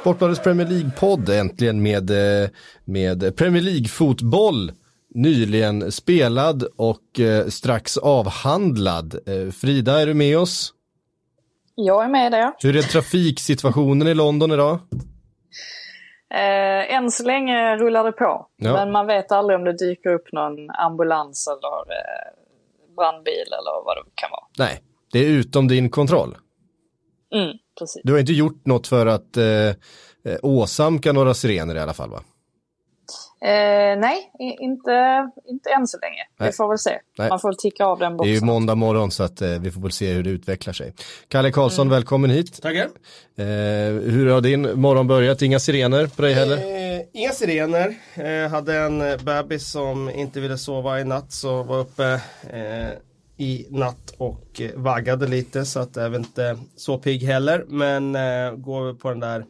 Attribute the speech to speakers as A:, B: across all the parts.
A: Sportbladets Premier League-podd äntligen med Premier League-fotboll nyligen spelad och strax avhandlad. Frida, är du med oss?
B: Jag är med där.
A: Hur är trafiksituationen i London idag?
B: Än så länge rullar det på.
A: Ja.
B: Men man vet aldrig om det dyker upp någon ambulans eller brandbil eller vad det kan vara.
A: Nej, det är utom din kontroll.
B: Precis.
A: Du har inte gjort något för att åsamka några sirener i alla fall, va?
B: Nej, inte än så länge. Nej. Vi får väl se. Nej. Man får väl ticka av den boxen.
A: Det är ju måndag morgon så att vi får väl se hur det utvecklar sig. Kalle Karlsson, välkommen hit.
C: Tackar.
A: Hur har din morgon börjat? Inga sirener på dig heller?
C: Inga sirener. Hade en bebis som inte ville sova i natt, så var uppe i natt och vaggade lite, så att jag är inte så pigg heller. Men går på den där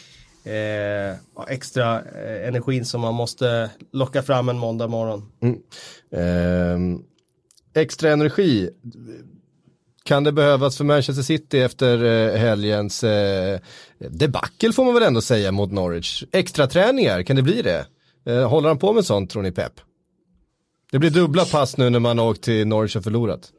C: extra energin som man måste locka fram en måndag morgon.
A: Extra energi kan det behövas för Manchester City efter helgens debacle, får man väl ändå säga, mot Norwich. Extra träningar, kan det bli det? Håller han på med sånt, tror ni, Pep? Det blir dubbla pass nu när man har åkt till Norwich och förlorat.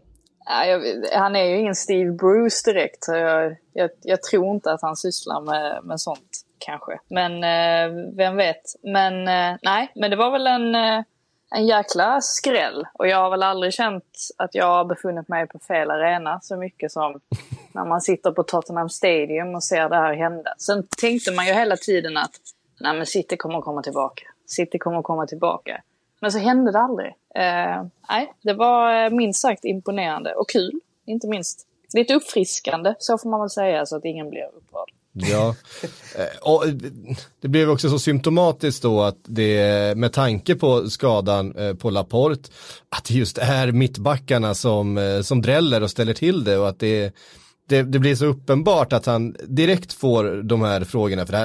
B: Han är ju ingen Steve Bruce direkt. Jag tror inte att han sysslar med sånt kanske. Men vem vet. Men nej, men det var väl en jäkla skräll. Och jag har väl aldrig känt att jag har befunnit mig på fel arena så mycket som när man sitter på Tottenham Stadium och ser det här hända. Sen tänkte man ju hela tiden att nej, men City kommer komma tillbaka. City kommer komma tillbaka. Men så hände det aldrig. Nej, det var minst sagt imponerande och kul, inte minst. Lite uppfriskande, så får man väl säga, så att ingen blir upprörd.
A: Ja, och det blev också så symptomatiskt då att det, med tanke på skadan på Laporte, att det just är mittbackarna som dräller och ställer till det, och att det blir så uppenbart att han direkt får de här frågorna. För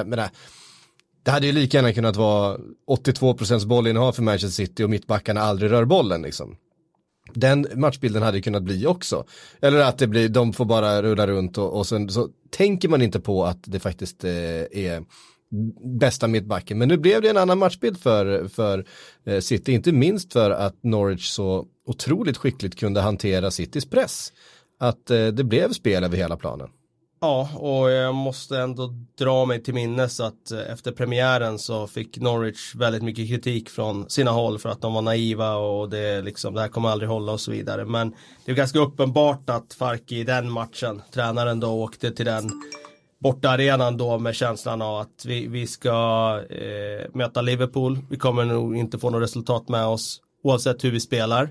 A: det hade ju lika gärna kunnat vara 82% bollinnehav för Manchester City och mittbackarna aldrig rör bollen liksom. Den matchbilden hade kunnat bli också. Eller att det blir, de får bara rulla runt och sen så tänker man inte på att det faktiskt är bästa mittbacken. Men nu blev det en annan matchbild för City, inte minst för att Norwich så otroligt skickligt kunde hantera Citys press. Att det blev spel över hela planen.
C: Ja, och jag måste ändå dra mig till minnes att efter premiären så fick Norwich väldigt mycket kritik från sina håll för att de var naiva och det här kommer aldrig hålla och så vidare. Men det är ganska uppenbart att Farke i den matchen, tränaren då, åkte till den bortaarenan då med känslan av att vi ska möta Liverpool. Vi kommer nog inte få något resultat med oss oavsett hur vi spelar.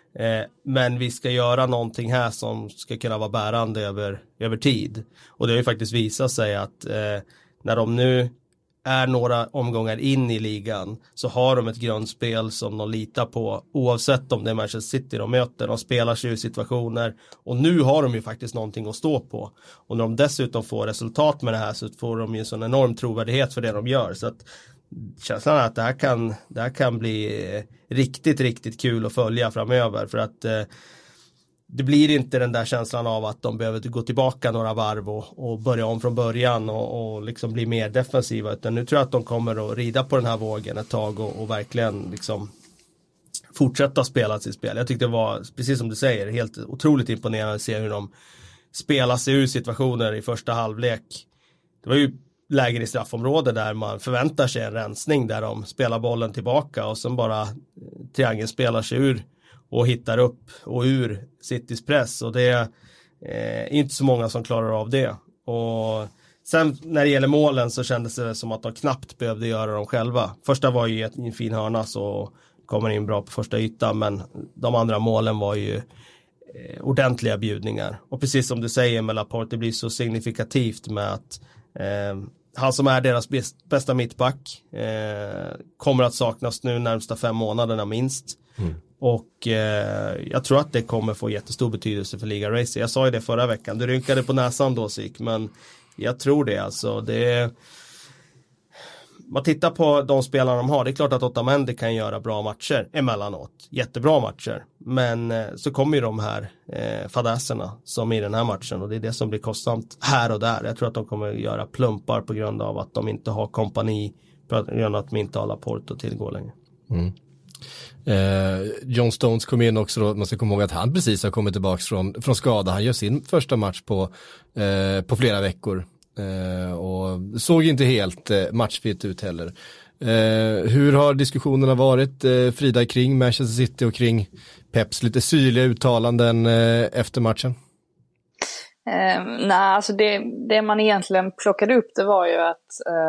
C: Men vi ska göra någonting här som ska kunna vara bärande över tid. Och det har ju faktiskt visat sig att när de nu är några omgångar in i ligan så har de ett grundspel som de litar på oavsett om det är Manchester City de möter. De spelar sig ur situationer och nu har de ju faktiskt någonting att stå på. Och när de dessutom får resultat med det här så får de ju en sån enorm trovärdighet för det de gör. Så att känslan är att det här kan bli riktigt, riktigt kul att följa framöver, för att det blir inte den där känslan av att de behöver gå tillbaka några varv och börja om från början och liksom bli mer defensiva, utan nu tror jag att de kommer att rida på den här vågen ett tag och verkligen liksom fortsätta spela sitt spel. Jag tyckte det var, precis som du säger, helt otroligt imponerande att se hur de spelar sig ur situationer i första halvlek. Det var ju lägen i straffområdet där man förväntar sig en rensning där de spelar bollen tillbaka och sen bara triangeln spelar sig ur och hittar upp och ur Citys press, och det är inte så många som klarar av det. Och sen när det gäller målen så kändes det som att de knappt behövde göra dem själva. Första var ju en fin hörna så kommer in bra på första ytan, men de andra målen var ju ordentliga bjudningar. Och precis som du säger med Laporte, det blir så signifikativt med att han som är deras bästa mittback kommer att saknas nu närmsta 5 månaderna minst. Och jag tror att det kommer få jättestor betydelse för Liga Racing. Jag sa ju det förra veckan, du rynkade på näsan då, Sik, men jag tror det alltså. man tittar på de spelarna de har, det är klart att Otamendi kan göra bra matcher emellanåt, jättebra matcher, men så kommer ju de här fadäserna som i den här matchen, och det är det som blir kostsamt här och där. Jag tror att de kommer göra plumpar på grund av att de inte har kompani, på grund av att de inte har Laporte att tillgå längre.
A: John Stones kom in också då, man ska komma ihåg att han precis har kommit tillbaka från skada. Han gör sin första match på flera veckor och såg inte helt matchfit ut heller. Hur har diskussionerna varit, Frida, kring Manchester City och kring Peps lite syrliga uttalanden efter matchen?
B: Nej, alltså det man egentligen plockade upp, det var ju att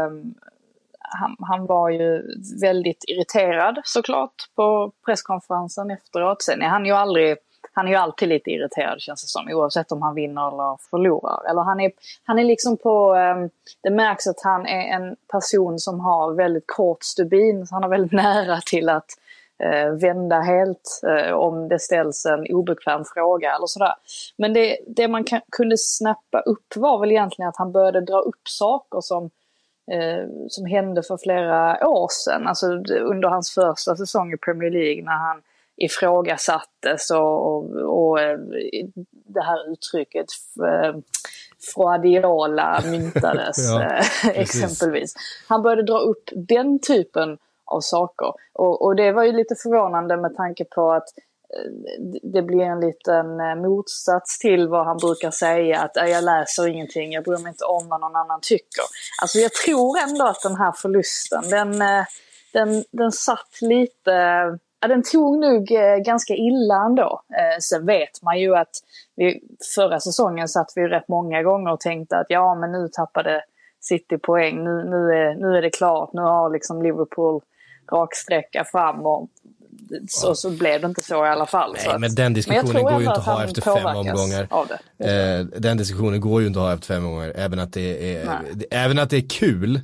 B: han var ju väldigt irriterad såklart på presskonferensen efteråt. Sen är han är ju alltid lite irriterad, känns det som, oavsett om han vinner eller förlorar. Eller han är liksom det märks att han är en person som har väldigt kort stubin, så han är väldigt nära till att vända helt om det ställs en obekväm fråga eller sådär. Men det man kunde snappa upp var väl egentligen att han började dra upp saker som hände för flera år sedan, alltså under hans första säsong i Premier League, när han ifrågasattes och det här uttrycket Freudiala myntades exempelvis. Han började dra upp den typen av saker, och det var ju lite förvånande med tanke på att det blir en liten motsats till vad han brukar säga, att jag läser ingenting, jag bryr mig inte om vad någon annan tycker. Alltså jag tror ändå att den här förlusten, den satt lite, den tog nog ganska illa ändå. Sen vet man ju att förra säsongen satt vi rätt många gånger och tänkte att ja, men nu tappade City poäng, nu är det klart, nu har liksom Liverpool raksträcka fram, och så blev det inte så i alla fall.
A: Nej, men den diskussionen går ju inte att ha efter 5 omgångar. Den diskussionen går ju inte att ha efter 5 omgångar, även att det är kul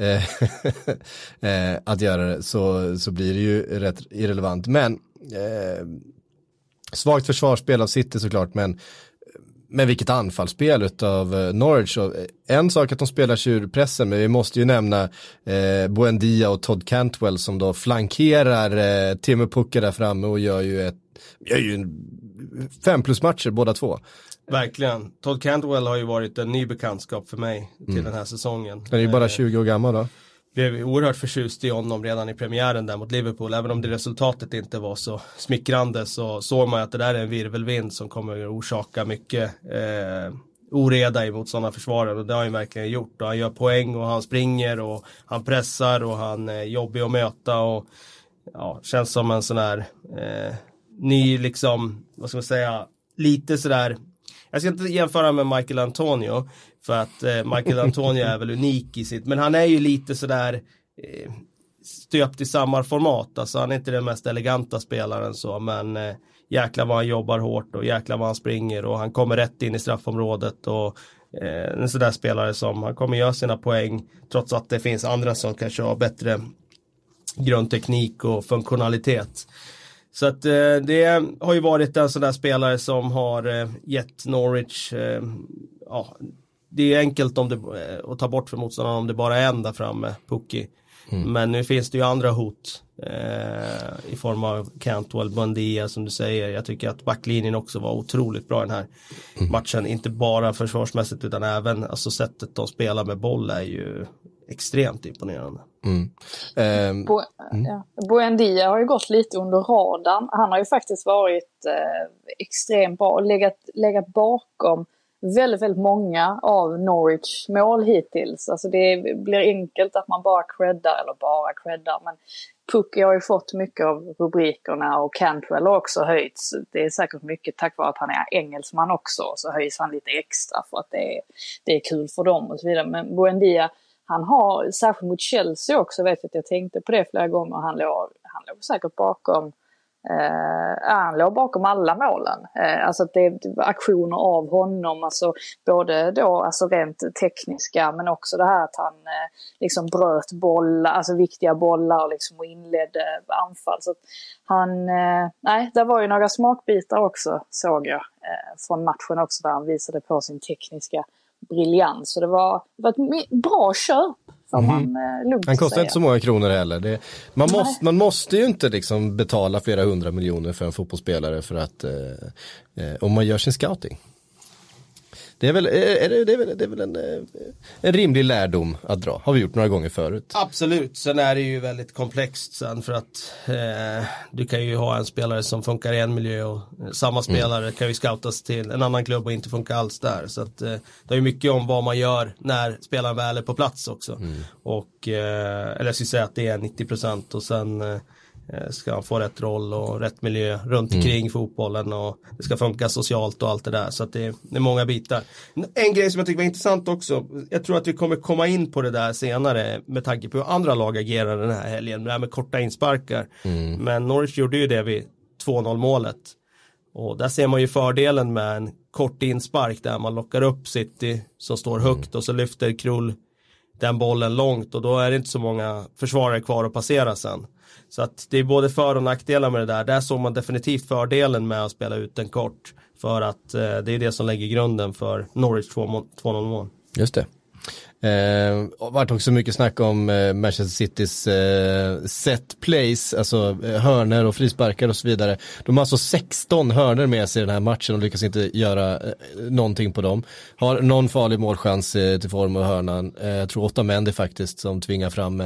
A: att göra det, så blir det ju rätt irrelevant. Men svagt försvarsspel av City såklart, men vilket anfallsspel utav Norwich. Och en sak att de spelar sig ur pressen, men vi måste ju nämna Buendia och Todd Cantwell som då flankerar Timo Pukki där framme och gör ju 5+ matcher båda två.
C: Verkligen. Todd Cantwell har ju varit en ny bekantskap för mig till den här säsongen.
A: Han är ju bara 20 år gammal då.
C: Blev oerhört förtjust i honom redan i premiären där mot Liverpool. Även om det resultatet inte var så smickrande, så såg man att det där är en virvelvind som kommer att orsaka mycket oreda emot sådana försvarare. Och det har han verkligen gjort. Och han gör poäng och han springer och han pressar och han är jobbig att möta. Och ja, känns som en sån här ny liksom, vad ska man säga, lite sådär. Jag ska inte jämföra med Michael Antonio, för att Michael Antonio är väl unik i sitt, men han är ju lite sådär stöpt i samma format. Alltså han är inte den mest eleganta spelaren så, men jäklar vad han jobbar hårt och jäklar vad han springer och han kommer rätt in i straffområdet, och en sådär spelare som han kommer göra sina poäng trots att det finns andra som kanske har bättre grundteknik och funktionalitet. Så att det har ju varit en sån där spelare som har gett Norwich, det är enkelt att ta bort för motståndaren om det bara är en där framme, Pukki. Men nu finns det ju andra hot i form av Cantwell, Buendia som du säger. Jag tycker att backlinjen också var otroligt bra den här matchen. Inte bara försvarsmässigt utan även alltså sättet de spelar med boll är ju extremt imponerande.
B: Buendia har ju gått lite under radarn. Han har ju faktiskt varit extremt bra och legat bakom väldigt, väldigt många av Norwich mål hittills. Alltså det blir enkelt att man bara creddar, men Pukki har ju fått mycket av rubrikerna och Cantwell har också höjts. Det är säkert mycket tack vare att han är engelsman också, så höjs han lite extra för att det är kul för dem och så vidare. Men Buendia, han har särskilt mot Chelsea också, vet att jag tänkte på det flera gånger, han låg säkert bakom han låg bakom alla målen. Alltså att det var aktioner av honom, alltså både då alltså rent tekniska, men också det här att han liksom bröt bollar, alltså viktiga bollar liksom, och inledde anfall. Så att han, det var ju några smakbitar också, såg jag från matchen också, där han visade på sin tekniska briljans. Så det var ett bra köp Får man lugnt
A: Han kostar
B: säga.
A: inte så många kronor heller. Man måste ju inte liksom betala flera 100 miljoner för en fotbollsspelare för att om man gör sin scouting. Det är väl en rimlig lärdom att dra. Har vi gjort några gånger förut.
C: Absolut, sen är det ju väldigt komplext sen för att du kan ju ha en spelare som funkar i en miljö och samma spelare kan ju scoutas till en annan klubb och inte funka alls där. Så att det är ju mycket om vad man gör när spelaren väl är på plats också. Och, eller jag skulle säga att det är 90% och sen ska han få rätt roll och rätt miljö runt omkring fotbollen och det ska funka socialt och allt det där. Så att det är många bitar. En grej som jag tycker var intressant också, jag tror att vi kommer komma in på det där senare med tanke på hur andra lag agerar den här helgen, det här med korta insparkar. Men Norwich gjorde ju det vid 2-0 målet. Och där ser man ju fördelen med en kort inspark där man lockar upp City som står högt och så lyfter Krull den bollen långt och då är det inte så många försvarare kvar att passera sen. Så att det är både för- och nackdelar med det där. Där såg man definitivt fördelen med att spela ut den kort. För att det är det som lägger grunden för Norwich 2-0 mål.
A: Just det. Vart också mycket snack om Manchester Citys set plays, alltså hörner och frisparkar och så vidare. De har alltså 16 hörner med sig i den här matchen och lyckas inte göra någonting på dem. Har någon farlig målchans till form av hörnan. Jag tror 8 män det faktiskt som tvingar fram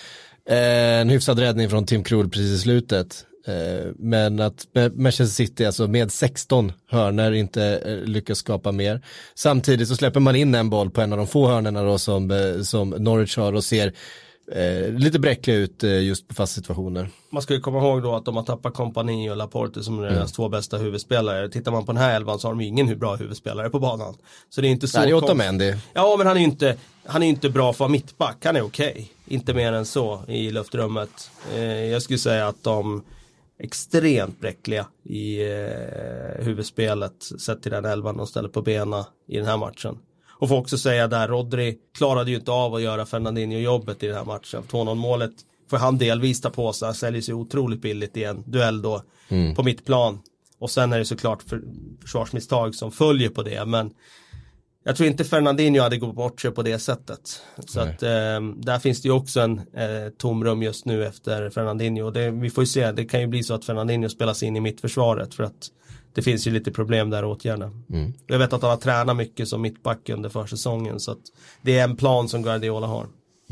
A: en hyfsad räddning från Tim Krul precis i slutet. Men att Manchester City alltså med 16 hörner inte lyckas skapa mer. Samtidigt så släpper man in en boll på en av de få hörnerna då som Norwich har och ser lite bräckliga ut just på fast situationer.
C: Man ska ju komma ihåg då att de har tappat Kompani och Laporte som är deras 2 bästa huvudspelare. Tittar man på den här elvan så har de ingen bra huvudspelare på banan. Så det är inte så.
A: Det är Otamendi.
C: Ja, men han är inte bra för mittback. Han är okej. Inte mer än så i luftrummet. Jag skulle säga att de extremt bräckliga i huvudspelet sett till den elvan de ställer på bena i den här matchen. Och får också säga där, Rodri klarade ju inte av att göra Fernandinho-jobbet i den här matchen. 2-0 målet får han delvis ta på sig. Han säljer sig otroligt billigt i en duell då på mittplan. Och sen är det såklart försvarsmisstag som följer på det. Men jag tror inte Fernandinho hade gått bort sig på det sättet. Så att där finns det ju också en tomrum just nu efter Fernandinho. Vi får ju se, det kan ju bli så att Fernandinho spelas in i mittförsvaret för att det finns ju lite problem där att åtgärda. Jag vet att han har tränat mycket som mittback under försäsongen så att det är en plan som Guardiola har.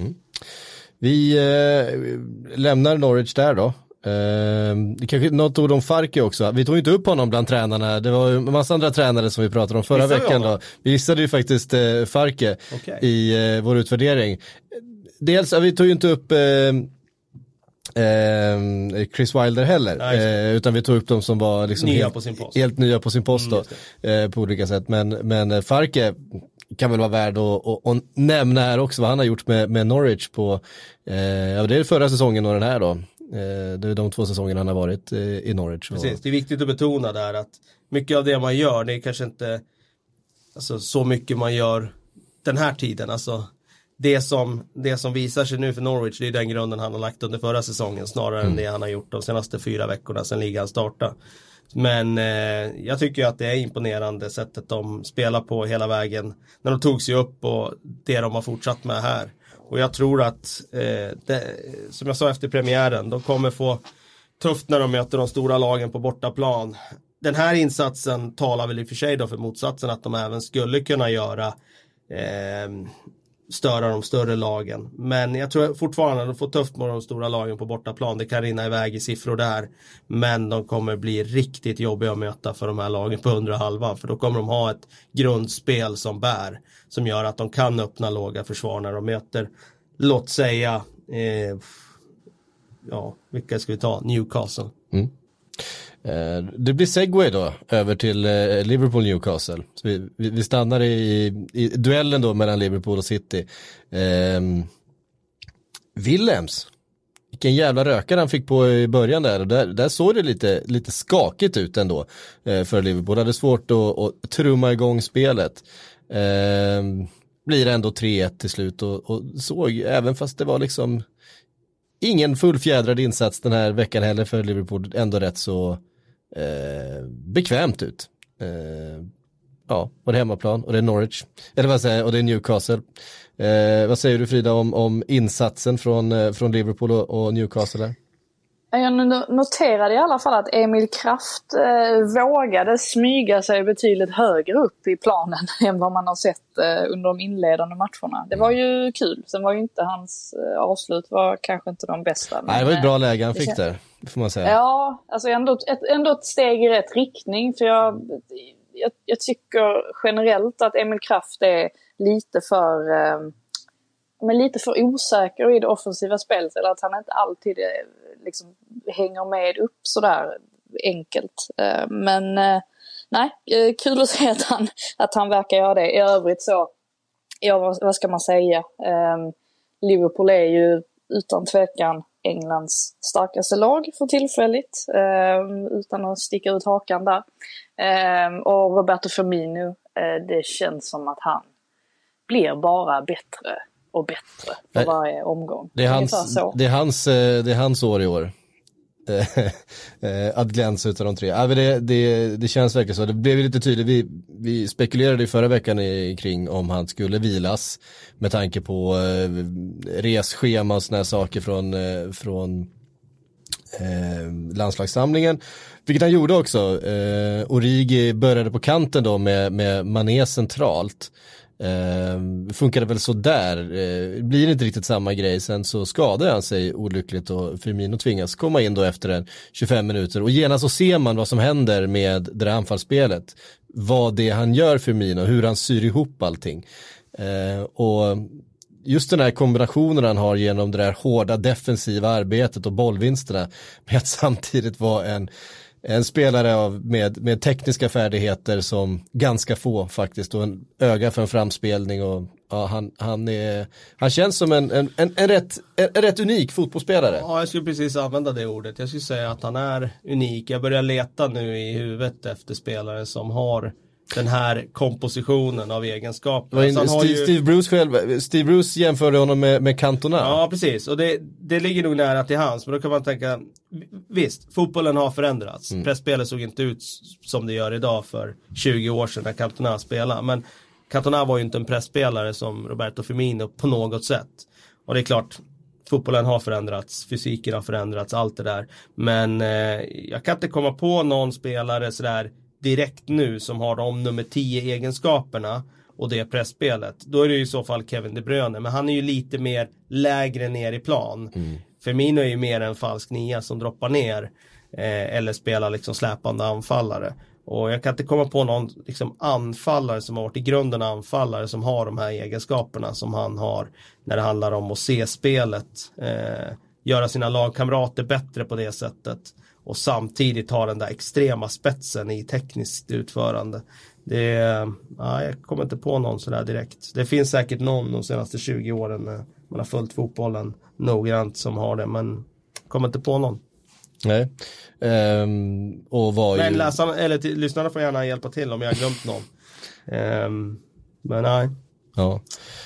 A: Vi lämnar Norwich där då. Kanske något ord om Farke också. Vi tog inte upp honom bland tränarna. Det var ju en massa andra tränare som vi pratade om förra veckan då. Vi gissade ju faktiskt Farke i vår utvärdering. Dels, vi tog ju inte upp Chris Wilder heller, utan vi tog upp dem som var liksom helt nya på sin post då, på olika sätt. Men Farke kan väl vara värd att nämna här också vad han har gjort med Norwich på det är förra säsongen och den här då. Det är de 2 säsongerna han har varit i Norwich.
C: Precis, det är viktigt att betona där att mycket av det man gör, det är kanske inte alltså, så mycket man gör den här tiden. Alltså, det som visar sig nu för Norwich, det är den grunden han har lagt under förra säsongen snarare än det han har gjort de senaste 4 veckorna sedan ligan startade. Men jag tycker att det är imponerande sättet de spelar på hela vägen när de tog sig upp och det de har fortsatt med här. Och jag tror att, som jag sa efter premiären, de kommer få tufft när de möter de stora lagen på bortaplan. Den här insatsen talar väl i och för sig då för motsatsen att de även skulle kunna störa de större lagen. Men jag tror fortfarande att de får tufft med de stora lagen på bortaplan. Det kan rinna iväg i siffror där. Men de kommer bli riktigt jobbiga att möta för de här lagen på undre halvan. För då kommer de ha ett grundspel som bär. Som gör att de kan öppna låga försvar när de möter, låt säga, vilka ska vi ta? Newcastle.
A: Det blir segway då över till Liverpool Newcastle. Så vi stannar i duellen då mellan Liverpool och City. Willems, vilken jävla rökare han fick på i början där. Och där såg det lite skakigt ut ändå för Liverpool. Det hade svårt att trumma igång spelet. Blir ändå 3-1 till slut och såg, även fast det var liksom ingen fullfjädrad insats den här veckan heller för Liverpool, ändå rätt så bekvämt ut. Och det är hemmaplan och det är Norwich, eller vad säger jag, och det är Newcastle. Vad säger du, Frida, om insatsen från Liverpool och Newcastle där?
B: Jag noterade i alla fall att Emil Kraft vågade smyga sig betydligt högre upp i planen än vad man har sett under de inledande matcherna. Det var ju kul. Sen var ju inte hans avslut var kanske inte de bästa.
A: Nej, det var ett bra läge han fick där, får man säga.
B: Ja, alltså ändå ett steg i rätt riktning. För jag tycker generellt att Emil Kraft är lite för osäker i det offensiva spelet. Eller att han inte alltid liksom hänger med upp sådär enkelt. Men nej, kul att se att han verkar göra det. I övrigt så, ja, vad ska man säga? Liverpool är ju utan tvekan Englands starkaste lag för tillfälligt. Utan att sticka ut hakan där. Och Roberto Firmino, det känns som att han blir bara bättre och bättre för varje omgång.
A: Det är hans år i år. Att glänsa utav de tre. Det känns verkligen så. Det blev lite tydligt. Vi spekulerade i förra veckan kring om han skulle vilas med tanke på resschema och såna här saker från landslagssamlingen. Vilket han gjorde också. Origi började på kanten då med Mané centralt. Funkade väl så där. Blir inte riktigt samma grej. Sen så skadade han sig olyckligt och Firmino tvingas komma in då efter 25 minuter. Och genast så ser man vad som händer med det där anfallsspelet. Vad det han gör Firmino, hur han syr ihop allting. Och just den här kombinationen han har genom det där hårda defensiva arbetet och bollvinsterna med att samtidigt vara en spelare med tekniska färdigheter som ganska få faktiskt och en öga för en framspelning och ja, han känns som en rätt unik fotbollsspelare.
C: Ja, jag skulle precis använda det ordet. Jag skulle säga att han är unik. Jag börjar leta nu i huvudet efter spelare som har den här kompositionen av egenskaper. Steve Bruce jämförde honom med Cantona.
B: Ja,
C: precis. Och det ligger nog nära till hans. Men då kan man tänka, visst, fotbollen har förändrats. Pressspelet såg inte ut som det gör idag för 20 år sedan när Cantona spelade. Men Cantona var ju inte en pressspelare som Roberto Firmino på något sätt. Och det är klart, fotbollen har förändrats, fysiken har förändrats, allt det där. Men jag kan inte komma på någon spelare sådär direkt nu som har de nummer 10 egenskaperna och det pressspelet. Då är det ju i så fall Kevin De Bruyne, men han är ju lite mer lägre ner i plan. Firmino är ju mer en falsk nia som droppar ner eller spelar liksom släpande anfallare. Och jag kan inte komma på någon liksom anfallare som har varit i grunden anfallare som har de här egenskaperna som han har när det handlar om att se spelet, göra sina lagkamrater bättre på det sättet. Och samtidigt ha den där extrema spetsen i tekniskt utförande. Jag kommer inte på någon sådär direkt. Det finns säkert någon de senaste 20 åren när man har följt fotbollen noggrant som har det. Men kommer inte på någon.
A: Nej.
C: Men lyssnarna får gärna hjälpa till om jag har glömt någon. Men nej.
A: Ja.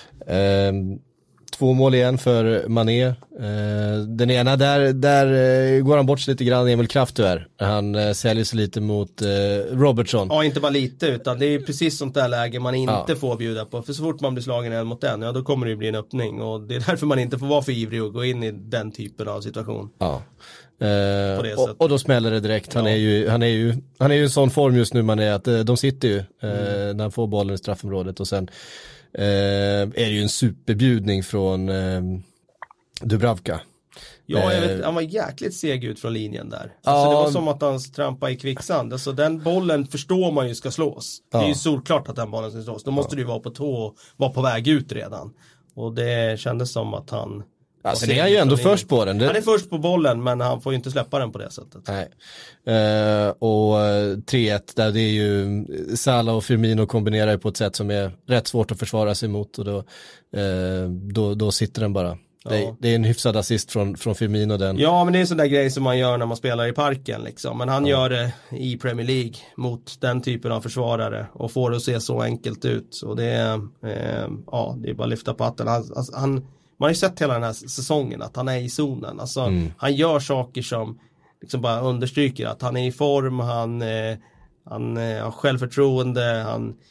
A: 2 mål igen för Mané. Den ena där går han bort sig lite grann, Emil Kraft tyvärr. Han säljer sig lite mot Robertson.
C: Ja, inte bara lite utan det är precis sånt där läge man inte får bjuda på. För så fort man blir slagen en mot en, då kommer det ju bli en öppning. Och det är därför man inte får vara för ivrig och gå in i den typen av situation.
A: Ja. Och då smäller det direkt. Han är ju i sån form just nu, man är att de sitter ju när han får bollen i straffområdet och sen är det ju en superbjudning från Dubravka.
C: Ja, jag vet, han var jäkligt seg ut från linjen där. Alltså, det var som att han trampade i kvicksand. Alltså, den bollen förstår man ju ska slås. Det är ju solklart att den bollen ska slås. Då måste du ju vara på tå och vara på väg ut redan. Och det kändes som att han...
A: Alltså det är ju ändå först på den.
C: Han är först på bollen, men han får ju inte släppa den på det sättet.
A: Nej. Och 3-1 där, det är ju Salah och Firmino kombinerar på ett sätt som är rätt svårt att försvara sig mot. Och då sitter den bara. Ja. Det är en hyfsad assist från Firmino den.
C: Ja, men det är en sån där grej som man gör när man spelar i parken liksom. Men han gör det i Premier League mot den typen av försvarare och får det att se så enkelt ut. Och det är det är bara att lyfta på hatten. Man har ju sett hela den här säsongen att han är i zonen. Alltså, han gör saker som liksom bara understryker att han är i form, han har självförtroende,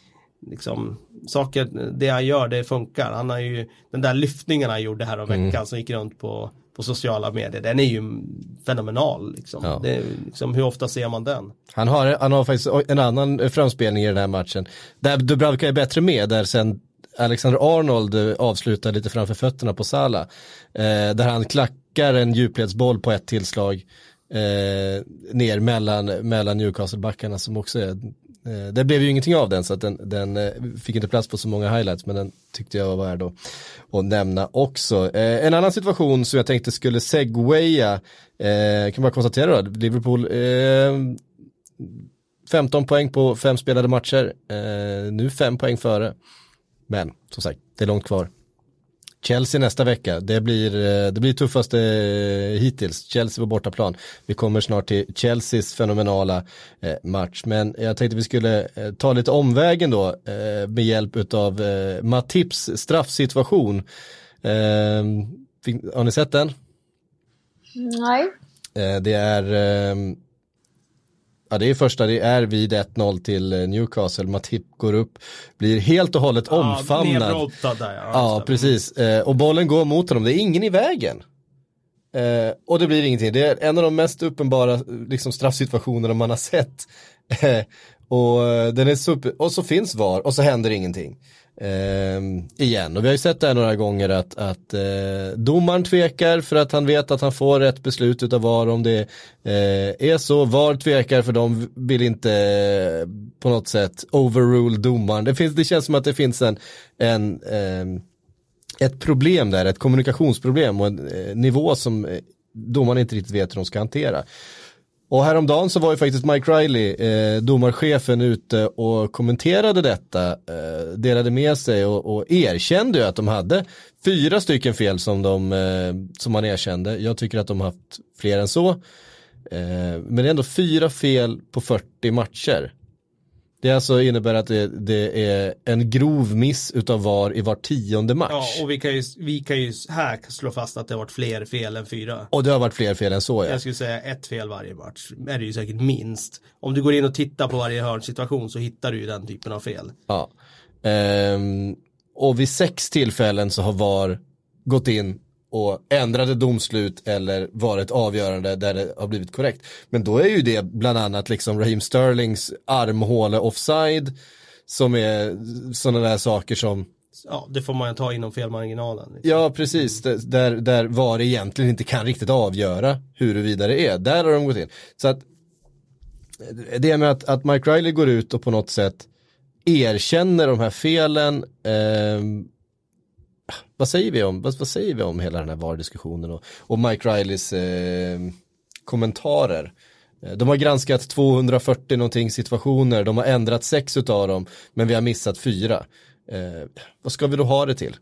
C: liksom saker, det han gör, det funkar. Han har ju, den där lyftningen han gjorde här om veckan som gick runt på sociala medier, den är ju fenomenal liksom.
A: Ja.
C: Det är, liksom, hur ofta ser man den?
A: Han har faktiskt en annan framspelning i den här matchen. Där Dubravka är bättre med, där sen Alexander Arnold avslutar lite framför fötterna på Salah. Där han klackar en djupledsboll på ett tillslag ner mellan Newcastle-backarna som också är... Det blev ju ingenting av den, så att den fick inte plats på så många highlights, men den tyckte jag var värd att nämna också. En annan situation som jag tänkte skulle segwaya, kan bara konstatera då, Liverpool 15 poäng på 5 spelade matcher, nu 5 poäng före, men som sagt, det är långt kvar. Chelsea nästa vecka, det blir tuffaste hittills. Chelsea på bortaplan. Vi kommer snart till Chelseas fenomenala match, men jag tänkte vi skulle ta lite omvägen då med hjälp utav Matips straffsituation. Har ni sett den?
B: Nej.
A: Det är det är första, det är vid 1-0 till Newcastle. Matip går upp, blir helt och hållet omfamnad. Ja, precis. Och bollen går mot honom, det är ingen i vägen. Och det blir ingenting. Det är en av de mest uppenbara liksom, straffsituationerna man har sett. Och den är super, och så finns VAR och så händer ingenting. Igen, och vi har ju sett det här några gånger att domaren tvekar för att han vet att han får rätt beslut utav VAR om det är så. VAR tvekar för de vill inte på något sätt overrule domaren. Det känns som att det finns ett problem där, ett kommunikationsproblem och en nivå som domaren inte riktigt vet hur de ska hantera. Och häromdagen så var ju faktiskt Mike Riley, domarchefen, ute och kommenterade detta, delade med sig och erkände ju att de hade 4 stycken fel som man erkände. Jag tycker att de har haft fler än så. Men det är ändå 4 fel på 40 matcher. Det alltså innebär att det är en grov miss utav VAR i var 10:e match.
C: Ja, och vi kan ju här slå fast att det har varit fler fel än 4.
A: Och det har varit fler fel än så, ja.
C: Jag skulle säga 1 fel varje match. Är det ju säkert minst. Om du går in och tittar på varje hörnsituation så hittar du ju den typen av fel.
A: Ja. Och vid 6 tillfällen så har VAR gått in och ändrade domslut eller varit avgörande där det har blivit korrekt. Men då är ju det bland annat liksom Raheem Sterlings armhåle offside, som är sådana där saker som...
C: Ja, det får man ta inom felmarginalen. Liksom.
A: Ja, precis. Där VAR egentligen inte kan riktigt avgöra huruvida det är. Där har de gått in. Så att det med att Mike Riley går ut och på något sätt erkänner de här felen. Vad säger vi om hela den här VAR-diskussionen och Mike Rileys kommentarer? De har granskat 240 någonting situationer, de har ändrat 6 utav dem, men vi har missat 4. Vad ska vi då ha det till?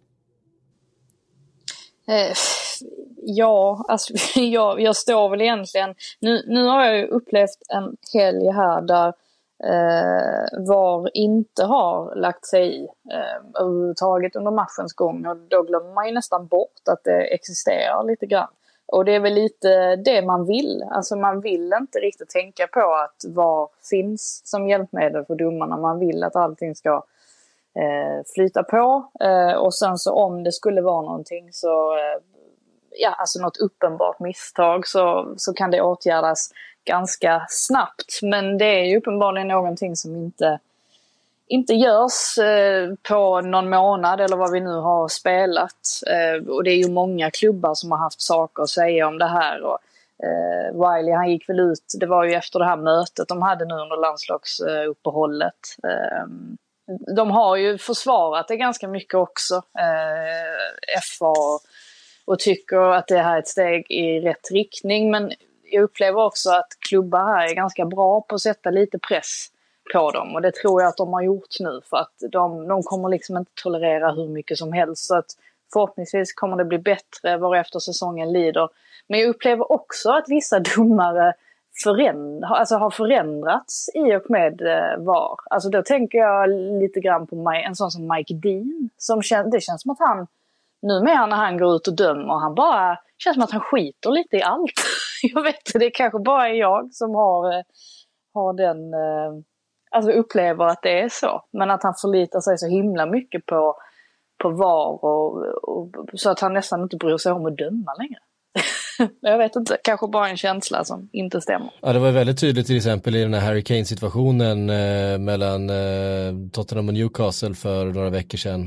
B: Ja, alltså jag står väl egentligen, nu har jag ju upplevt en helg här där VAR inte har lagt sig i överhuvudtaget under matchens gång, och då glömmer man ju nästan bort att det existerar lite grann. Och det är väl lite det man vill. Alltså man vill inte riktigt tänka på att VAR finns som hjälpmedel för domarna. Man vill att allting ska flyta på. Och sen så om det skulle vara någonting så, alltså något uppenbart misstag så kan det åtgärdas ganska snabbt. Men det är ju uppenbarligen någonting som inte görs på någon månad eller vad vi nu har spelat. Och det är ju många klubbar som har haft saker att säga om det här. Och Riley, han gick väl ut, det var ju efter det här mötet de hade nu under landslagsuppehållet. De har ju försvarat det ganska mycket också, FA, och tycker att det här är ett steg i rätt riktning. Men jag upplever också att klubbar här är ganska bra på att sätta lite press på dem. Och det tror jag att de har gjort nu, för att de kommer liksom inte tolerera hur mycket som helst. Så att förhoppningsvis kommer det bli bättre varefter säsongen lider. Men jag upplever också att vissa domare har förändrats i och med VAR. Alltså då tänker jag lite grann på en sån som Mike Dean. Det känns som att han, numera när han går ut och dömer, han bara känns som att han skiter lite i allt. Jag vet inte, det kanske bara är jag som har den alltså upplever att det är så. Men att han förlitar sig så himla mycket på VAR och så att han nästan inte bryr sig om att döma längre. Jag vet inte, kanske bara en känsla som inte stämmer.
A: Ja, det var väldigt tydligt till exempel i den här Harry Kane-situationen mellan Tottenham och Newcastle för några veckor sedan.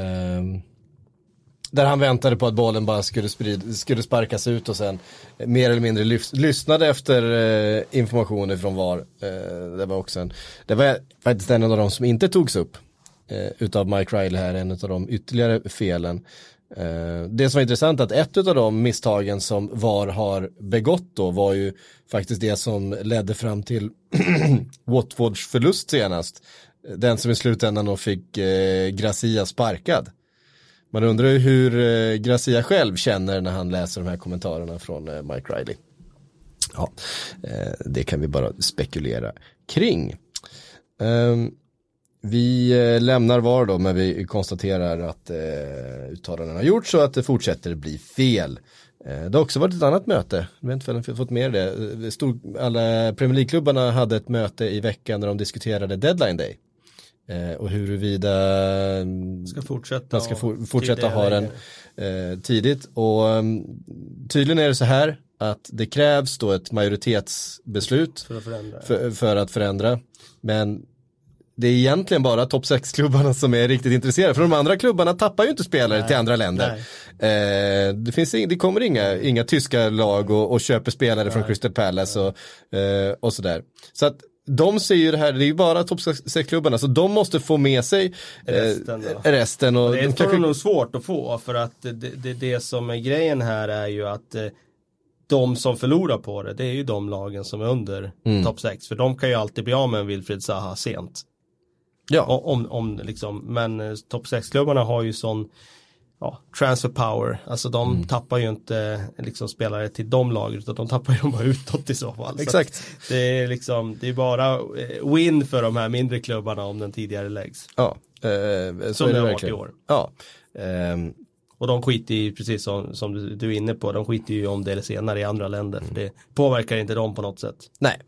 A: Där han väntade på att bollen bara skulle sparkas ut och sen mer eller mindre lyssnade efter informationer från VAR. Det var faktiskt en av de som inte togs upp utav Mike Riley här, en av de ytterligare felen. Det som var intressant att ett av de misstagen som VAR har begått då var ju faktiskt det som ledde fram till Watfords förlust senast. Den som i slutändan då fick Gracia sparkad. Man undrar ju hur Gracia själv känner när han läser de här kommentarerna från Mike Riley. Ja, det kan vi bara spekulera kring. Vi lämnar VAR då, men vi konstaterar att uttalanden har gjorts så att det fortsätter bli fel. Det har också varit ett annat möte. Jag vet inte om vi har fått med det. Alla Premier League-klubbarna hade ett möte i veckan där de diskuterade deadline day. Och huruvida
C: ska
A: fortsätta ha den tidigt. Och tydligen är det så här att det krävs då ett majoritetsbeslut för att förändra. Men det är egentligen bara topp 6-klubbarna som är riktigt intresserade. För de andra klubbarna tappar ju inte spelare till andra länder. Det kommer inga tyska lag och köper spelare från Crystal Palace och sådär. Så att de ser ju det här, det är ju bara topp 6-klubbarna, så de måste få med sig resten. Och
C: det är kanske nog svårt att få, för att det som är grejen här är ju att de som förlorar på det är ju de lagen som är under topp 6, för de kan ju alltid bli av med en Wilfried Zaha sent.
A: Ja.
C: Om liksom, men topp 6-klubbarna har ju sån transfer power, alltså de tappar ju inte liksom spelare till de lagen, utan de tappar ju bara utåt i så fall.
A: Exakt.
C: Så det är liksom, det är bara win för de här mindre klubbarna om den tidigare läggs.
A: Ja,
C: som det har varit i år.
A: Ja.
C: Och de skiter ju, precis som du är inne på, de skiter ju om det eller senare i andra länder, för det påverkar inte dem på något sätt.
A: Nej.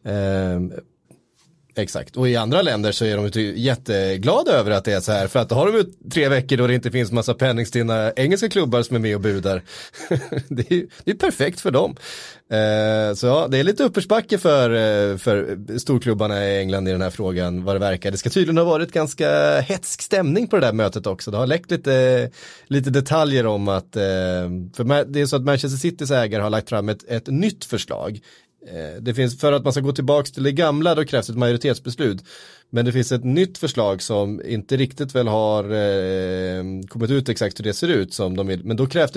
A: Exakt, och i andra länder så är de jätteglada över att det är så här, för att då har de ju 3 veckor då det inte finns massa penningstinna engelska klubbar som är med och budar. Det är perfekt för dem. Så ja, det är lite uppförsbacke för storklubbarna i England i den här frågan, vad det verkar. Det ska tydligen ha varit ganska hetsk stämning på det där mötet också. Det har läckt lite detaljer om att, för det är så att Manchester Citys ägare har lagt fram ett nytt förslag. Det finns, för att man ska gå tillbaka till det gamla, då krävs ett majoritetsbeslut. Men det finns ett nytt förslag som inte riktigt väl har kommit ut exakt hur det ser ut som de vill. Men då krävs det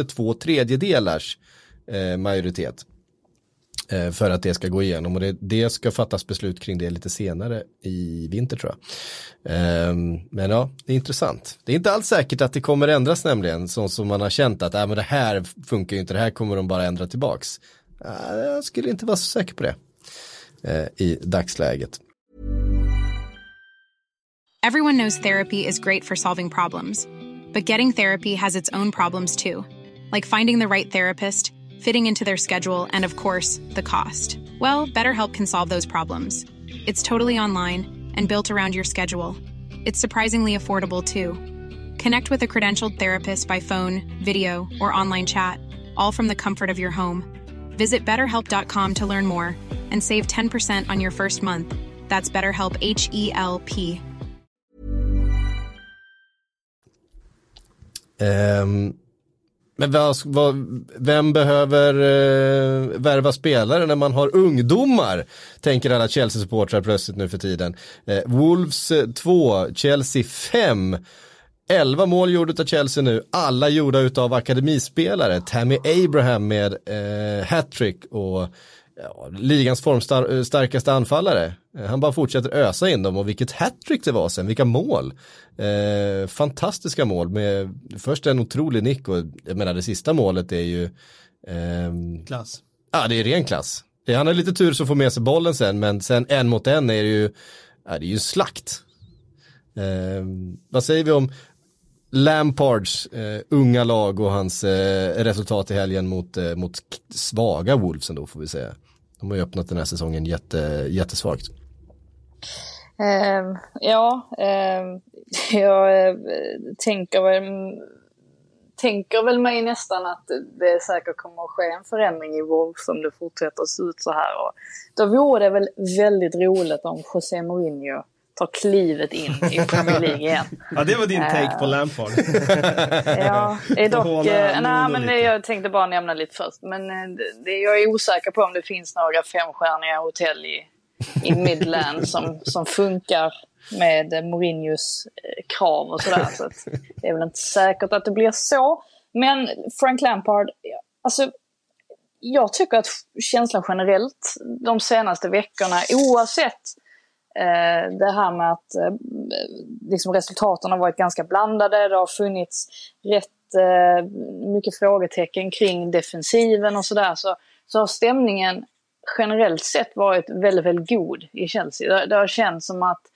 A: 2/3 majoritet för att det ska gå igenom. Och det ska fattas beslut kring det lite senare i vinter, tror jag. Men ja, det är intressant. Det är inte alls säkert att det kommer ändras, nämligen. Så som man har känt att men det här funkar ju inte, det här kommer de bara ändra tillbaks. Jag skulle inte vara så säker på det i dagsläget.
D: Everyone knows therapy is great for solving problems. But getting therapy has its own problems too. Like finding the right therapist, fitting into their schedule, and of course, the cost. Well, BetterHelp can solve those problems. It's totally online and built around your schedule. It's surprisingly affordable too. Connect with a credentialed therapist by phone, video, or online chat, all from the comfort of your home. Visit BetterHelp.com to learn more and save 10% on your first month. That's BetterHelp, H-E-L-P.
A: Men vem behöver värva spelare när man har ungdomar? Tänker alla Chelsea-supportrar plötsligt nu för tiden. Wolves 2, Chelsea 5. 11 mål gjorda av Chelsea nu, alla gjorda utav akademispelare. Tammy Abraham med hattrick och ligans formstarkaste anfallare. Han bara fortsätter ösa in dem, och vilket hattrick det var sen, vilka mål. Fantastiska mål med först en otrolig nick, och jag menar det sista målet är ju
C: klass.
A: Ja, det är ren klass. Han har lite tur så får med sig bollen sen, men sen 1 mot 1 är det ju det är ju slakt. Vad säger vi om Lampards unga lag och hans resultat i helgen mot svaga Wolves ändå, får vi säga. De har ju öppnat den här säsongen jättesvagt.
B: Jag tänker väl mig nästan att det säkert kommer att ske en förändring i Wolves om det fortsätter att se ut så här. Och då vore det väl väldigt roligt om José Mourinho tar klivet in i Premier League igen.
C: Ja, det var din take på Lampard.
B: Ja, jag tänkte bara nämna lite först. Men jag är osäker på om det finns några 5-stjärniga hotell i Midland som funkar med Mourinhos krav och sådär. Så det är väl inte säkert att det blir så. Men Frank Lampard, alltså jag tycker att känslan generellt de senaste veckorna, oavsett det här med att liksom resultaten har varit ganska blandade, det har funnits rätt mycket frågetecken kring defensiven och sådär, så har stämningen generellt sett varit väldigt, väldigt god i Chelsea. Det har känts som att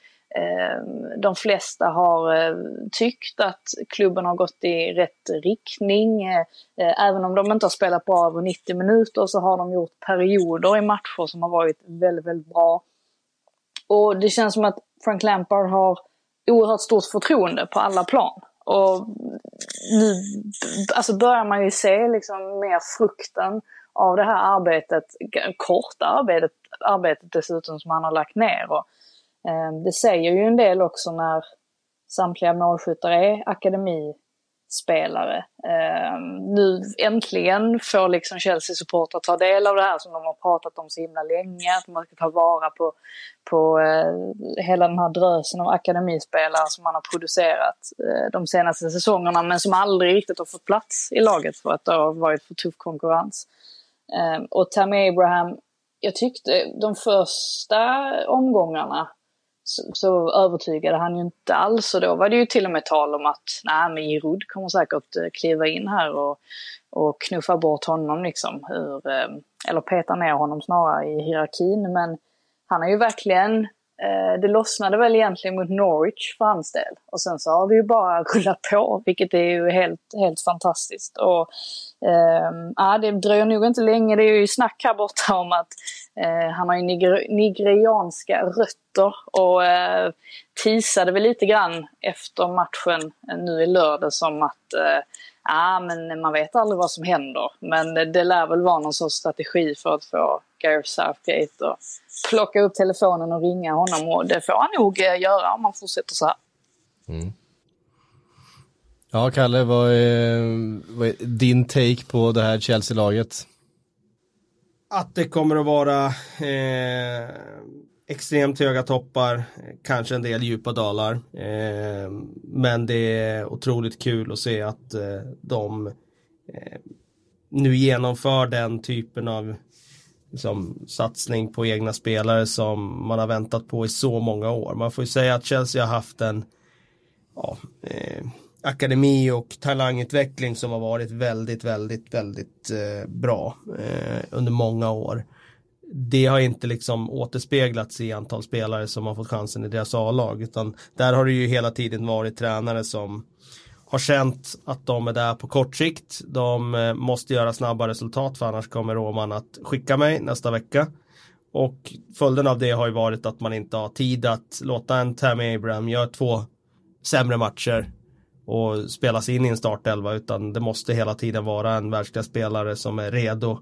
B: de flesta har tyckt att klubben har gått i rätt riktning. Även om de inte har spelat bra över 90 minuter så har de gjort perioder i matcher som har varit väldigt, väldigt bra. Och det känns som att Frank Lampard har oerhört stort förtroende på alla plan. Och nu alltså börjar man ju se liksom mer frukten av det här arbetet, korta arbetet dessutom som han har lagt ner. Och det säger ju en del också när samtliga målskyttar är akademispelare. Nu äntligen får liksom Chelsea-supportrar ta del av det här som de har pratat om så himla länge. Att man ska ta vara på hela den här drösen av akademispelare som man har producerat de senaste säsongerna, men som aldrig riktigt har fått plats i laget för att det har varit för tuff konkurrens. Och Tammy Abraham, jag tyckte de första omgångarna så övertygade han ju inte alls, och då var det ju till och med tal om att men Giroud kommer säkert kliva in här och knuffa bort honom liksom, eller peta ner honom snarare i hierarkin, men han har ju verkligen det lossnade väl egentligen mot Norwich för hans del, och sen så har vi ju bara rullat på, vilket är ju helt fantastiskt. Och det dröjer nog inte länge, det är ju snack här borta om att han har ju nigerianska rötter, och teasade väl lite grann efter matchen nu i lördag som att men man vet aldrig vad som händer, men det lär väl vara någon sorts strategi för att få Gareth Southgate och plocka upp telefonen och ringa honom, och det får han nog göra om man fortsätter så här.
A: Ja, Kalle, vad är din take på det här Chelsea-laget?
C: Att det kommer att vara extremt höga toppar, kanske en del djupa dalar, men det är otroligt kul att se att de nu genomför den typen av liksom, satsning på egna spelare som man har väntat på i så många år. Man får ju säga att Chelsea har haft en akademi och talangutveckling som har varit väldigt, väldigt, väldigt bra under många år. Det har inte liksom återspeglats i antal spelare som har fått chansen i deras A-lag, utan där har det ju hela tiden varit tränare som har känt att de är där på kort sikt. De måste göra snabba resultat, för annars kommer Roman att skicka mig nästa vecka. Och följden av det har ju varit att man inte har tid att låta en Tammy Abraham göra 2 sämre matcher och spelas in i en startelva, utan det måste hela tiden vara en världsklasspelare som är redo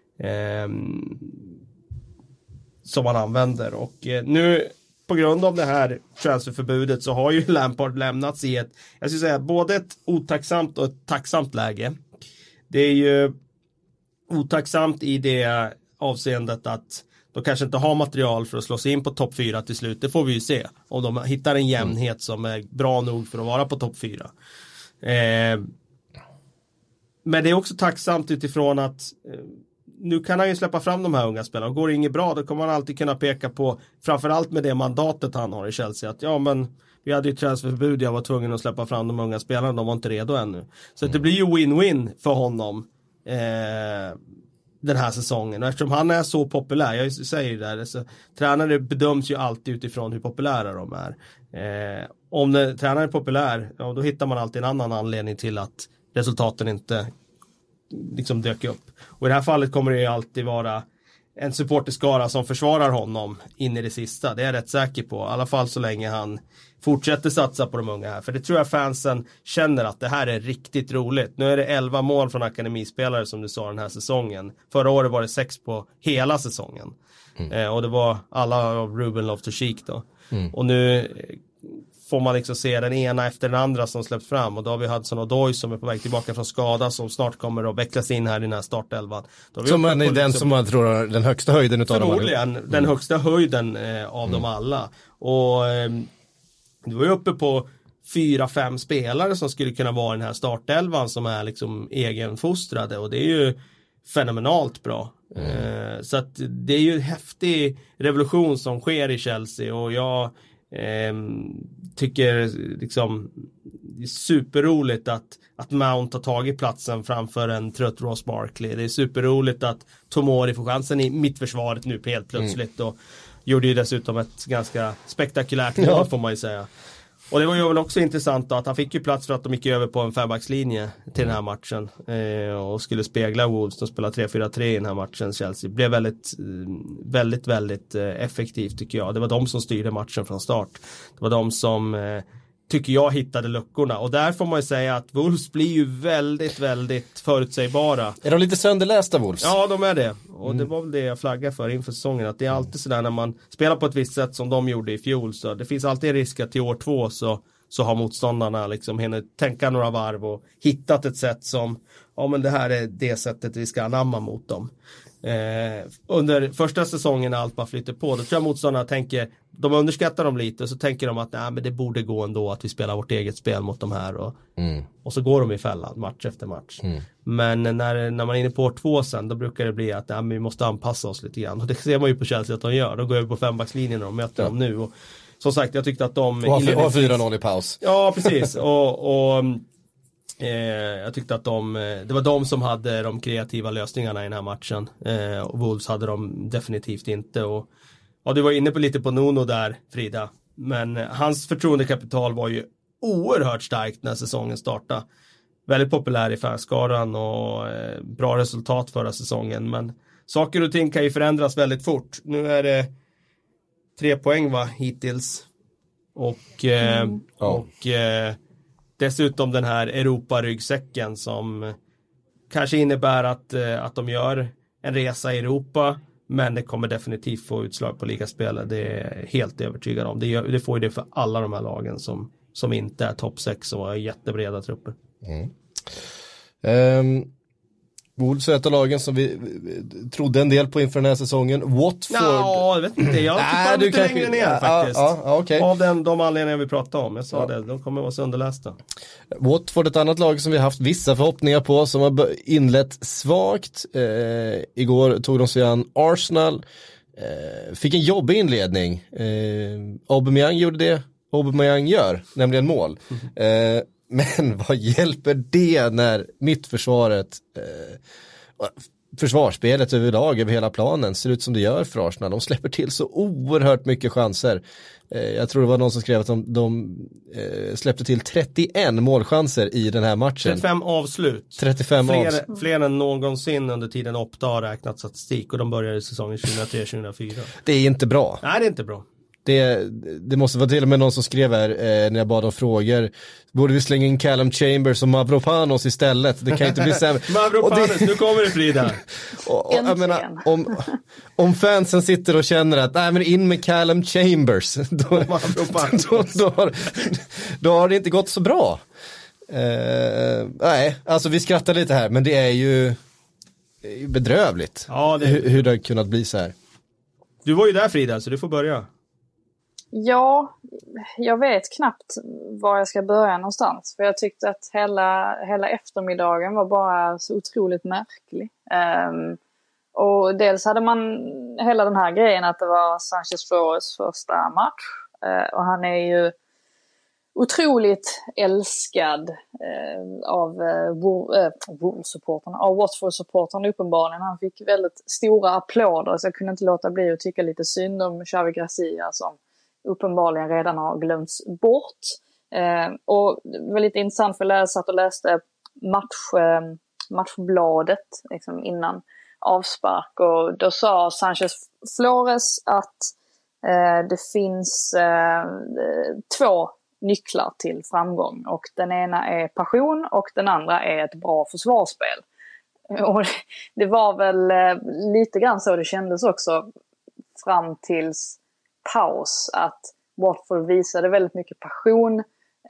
C: som man använder. Och nu på grund av det här transferförbudet så har ju Lampard lämnats i ett, jag skulle säga, både ett otacksamt och ett tacksamt läge. Det är ju otacksamt i det avseendet att de kanske inte har material för att slå sig in på topp 4 till slut. Det får vi ju se. Om de hittar en jämnhet som är bra nog för att vara på topp 4. Men det är också tacksamt utifrån att nu kan han ju släppa fram de här unga spelarna. Går det inget bra, då kommer man alltid kunna peka på, framförallt med det mandatet han har i Chelsea, att men vi hade ju transferförbud, jag var tvungen att släppa fram de unga spelarna, de var inte redo ännu. Så det blir ju win-win för honom den här säsongen. Och eftersom han är så populär, jag säger det där, så tränare bedöms ju alltid utifrån hur populära de är. Om tränaren är populär, då hittar man alltid en annan anledning till att resultaten inte liksom dök upp. Och i det här fallet kommer det ju alltid vara en supporterskara som försvarar honom in i det sista. Det är jag rätt säker på. I alla fall så länge han fortsätter satsa på de unga här. För det tror jag fansen känner att det här är riktigt roligt. Nu är det 11 mål från akademispelare som du sa den här säsongen. Förra året var det 6 på hela säsongen. Och det var alla av Ruben Loftus-Cheek då. Och nu får man liksom se den ena efter den andra som släpps fram. Och då har vi Hudson-Odoi som är på väg tillbaka från skada som snart kommer att vecklas in här i den här startelvan.
A: Som är den liksom, som man tror är den högsta höjden utav dem.
C: Förmodligen den högsta höjden av dem alla. Och du var ju uppe på 4-5 spelare som skulle kunna vara den här startelvan som är liksom egenfostrade. Och det är ju fenomenalt bra. Så att det är ju en häftig revolution som sker i Chelsea. Och jag tycker liksom det är superroligt att Mount har tagit platsen framför en trött Ross Barkley. Det är superroligt att Tomori får chansen i mittförsvaret nu helt plötsligt och gjorde ju dessutom ett ganska spektakulärt mål får man ju säga. Och det var ju väl också intressant då, att han fick ju plats för att de gick över på en fembackslinje till den här matchen och skulle spegla Wolves och spela 3-4-3 i den här matchen. Chelsea blev väldigt effektivt tycker jag. Det var de som styrde matchen från start. Det var de som tycker jag hittade luckorna. Och där får man ju säga att Wolves blir ju väldigt förutsägbara.
A: Är de lite sönderlästa Wolves?
C: Ja, de är det. Och det var väl det jag flaggade för inför säsongen. Att det är alltid sådär när man spelar på ett visst sätt som de gjorde i fjol. Så det finns alltid en risk att till år 2 så har motståndarna liksom hunnit tänka några varv och hittat ett sätt som, ja men det här är det sättet vi ska anamma mot dem. Under första säsongen när allt bara flyter på, då tror jag motståndarna tänker, de underskattar dem lite och så tänker de att nej, men det borde gå ändå att vi spelar vårt eget spel mot de här och så går de i fällan match efter match. Men när man är inne på år 2 sen, då brukar det bli att nej, men vi måste anpassa oss lite grann och det ser man ju på Chelsea att de gör. De går över på fembackslinjen och de möter dem nu och som sagt, jag tyckte att de
A: har 4-0 i paus.
C: Ja, precis. Och jag tyckte att det var de som hade de kreativa lösningarna i den här matchen. Och Wolves hade de definitivt inte. Och du var inne på lite på Nuno där, Frida. Men hans förtroendekapital var ju oerhört starkt när säsongen startade. Väldigt populär i fanskaran och bra resultat förra säsongen. Men saker och ting kan ju förändras väldigt fort. Nu är det 3 poäng hittills. Och dessutom den här Europa-ryggsäcken som kanske innebär att de gör en resa i Europa, men det kommer definitivt få utslag på ligaspelet. Det är helt övertygad om. Det får ju det för alla de här lagen som inte är topp 6 och är jättebreda trupper.
A: Wolves är ett av lagen som vi trodde en del på inför den här säsongen. Watford.
C: Ja, jag vet inte. Jag tycker lite längre ner faktiskt.
A: Okay.
C: Av de anledningar vi pratade om. Jag sa det, de kommer vara så underlästa.
A: Watford, ett annat lag som vi har haft vissa förhoppningar på, som har inlett svagt. Igår tog de sig an Arsenal. Fick en jobbig inledning. Aubameyang gjorde det Aubameyang gör, nämligen mål. Men vad hjälper det när mittförsvaret, försvarsspelet överlag över hela planen ser ut som det gör för Arsenal. De släpper till så oerhört mycket chanser. Jag tror det var någon som skrev att de släppte till 31 målchanser i den här matchen.
C: 35 avslut.
A: 35
C: fler än någonsin under tiden Opta har räknat statistik och de började i säsongen 2003-2004.
A: Det är inte bra.
C: Nej, det är inte bra.
A: Det måste vara till och med någon som skrev här när jag bad om frågor. Borde vi slänga in Callum Chambers och Mavropanos istället? Det kan inte bli sämre.
C: Mavropanos, nu kommer det Frida.
A: och jag menar, om fansen sitter och känner att nej men in med Callum Chambers då har det inte gått så bra. Nej, alltså vi skrattar lite här, men det är ju bedrövligt.
C: Ja,
A: hur det har kunnat bli så här.
C: Du var ju där, Frida, så du får börja.
B: Ja, jag vet knappt var jag ska börja någonstans. För jag tyckte att hela eftermiddagen var bara så otroligt märklig. Och dels hade man hela den här grejen att det var Sanchez Flores första match. Och han är ju otroligt älskad av Wolves-supporterna, av Watford-supporterna uppenbarligen. Han fick väldigt stora applåder, så jag kunde inte låta bli att tycka lite synd om Xavi Gracia som uppenbarligen redan har glömts bort. Och det var lite intressant för jag satt och läste matchbladet liksom innan. avspark, och då sa Sanchez Flores att det finns 2 nycklar till framgång, och den ena är passion och den andra är ett bra försvarsspel. Och det var väl lite grann så det kändes också fram tills paus, att Watford visade väldigt mycket passion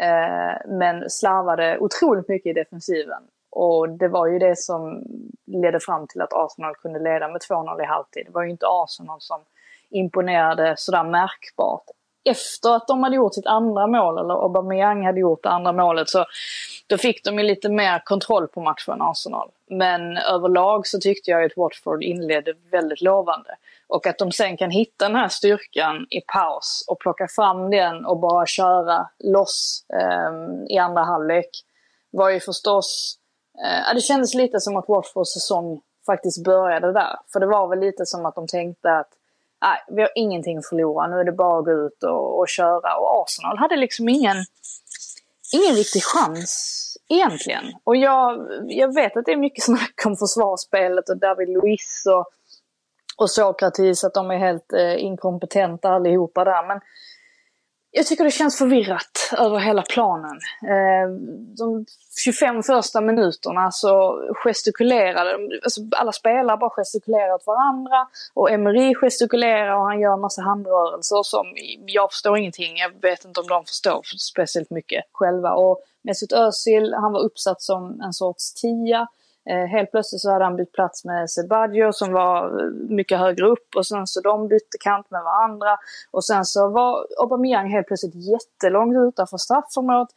B: men slarvade otroligt mycket i defensiven. Och det var ju det som ledde fram till att Arsenal kunde leda med 2-0 i halvtid. Det var ju inte Arsenal som imponerade sådär märkbart. Efter att de hade gjort sitt andra mål, eller Aubameyang hade gjort det andra målet, så då fick de ju lite mer kontroll på matchen än Arsenal. Men överlag så tyckte jag att Watford inledde väldigt lovande. Och att de sen kan hitta den här styrkan i paus och plocka fram den och bara köra loss i andra halvlek var ju förstås... det kändes lite som att Watfords säsong faktiskt började där. För det var väl lite som att de tänkte att nej, vi har ingenting att förlora, nu är det bara att gå ut och köra. Och Arsenal hade liksom ingen riktig chans egentligen. Och jag vet att det är mycket snack om försvarsspelet och David Luiz och Sokratis, att de är helt inkompetenta allihopa där. Men jag tycker det känns förvirrat över hela planen. De 25 första minuterna så gestikulerade, alltså alla spelare bara gestikulerar åt varandra, och Emery gestikulerar och han gör en massa handrörelser som jag förstår ingenting. Jag vet inte om de förstår speciellt mycket själva. Och Mesut Özil, han var uppsatt som en sorts 10. Helt plötsligt så hade han bytt plats med Sebaggio som var mycket högre upp, och sen så de bytte kant med varandra, och sen så var Aubameyang helt plötsligt jättelångt utanför straffområdet.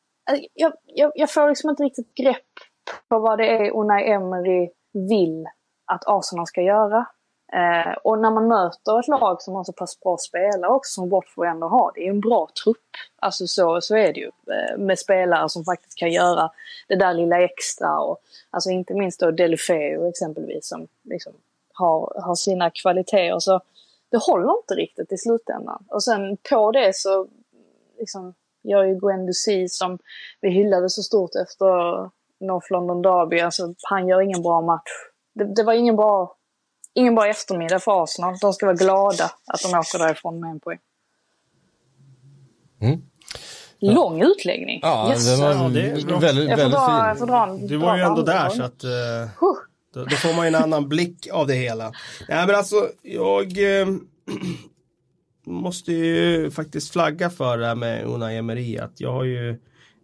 B: Jag får liksom inte riktigt grepp på vad det är Unai Emery vill att Arsenal ska göra. Och när man möter ett lag som har så pass bra spelare också, som Watford ändå har, det är en bra trupp. Alltså så är det ju. Med spelare som faktiskt kan göra det där lilla extra. Och, alltså inte minst då Deulofeu exempelvis, som liksom har sina kvaliteter. Så det håller inte riktigt i slutändan. Och sen på det så liksom gör ju Guendouzi, som vi hyllade så stort efter North London Derby. Alltså han gör ingen bra match. Det var ingen bra eftermiddag för Arsenal. De ska vara glada att de åker därifrån med en poäng. Lång utläggning.
A: Ja, yes. Det var väldigt fin.
C: Du var ju ändå där, så att då får man ju en annan blick av det hela. Nej, men alltså, jag måste ju faktiskt flagga för det här med Unai Emery. Att jag har ju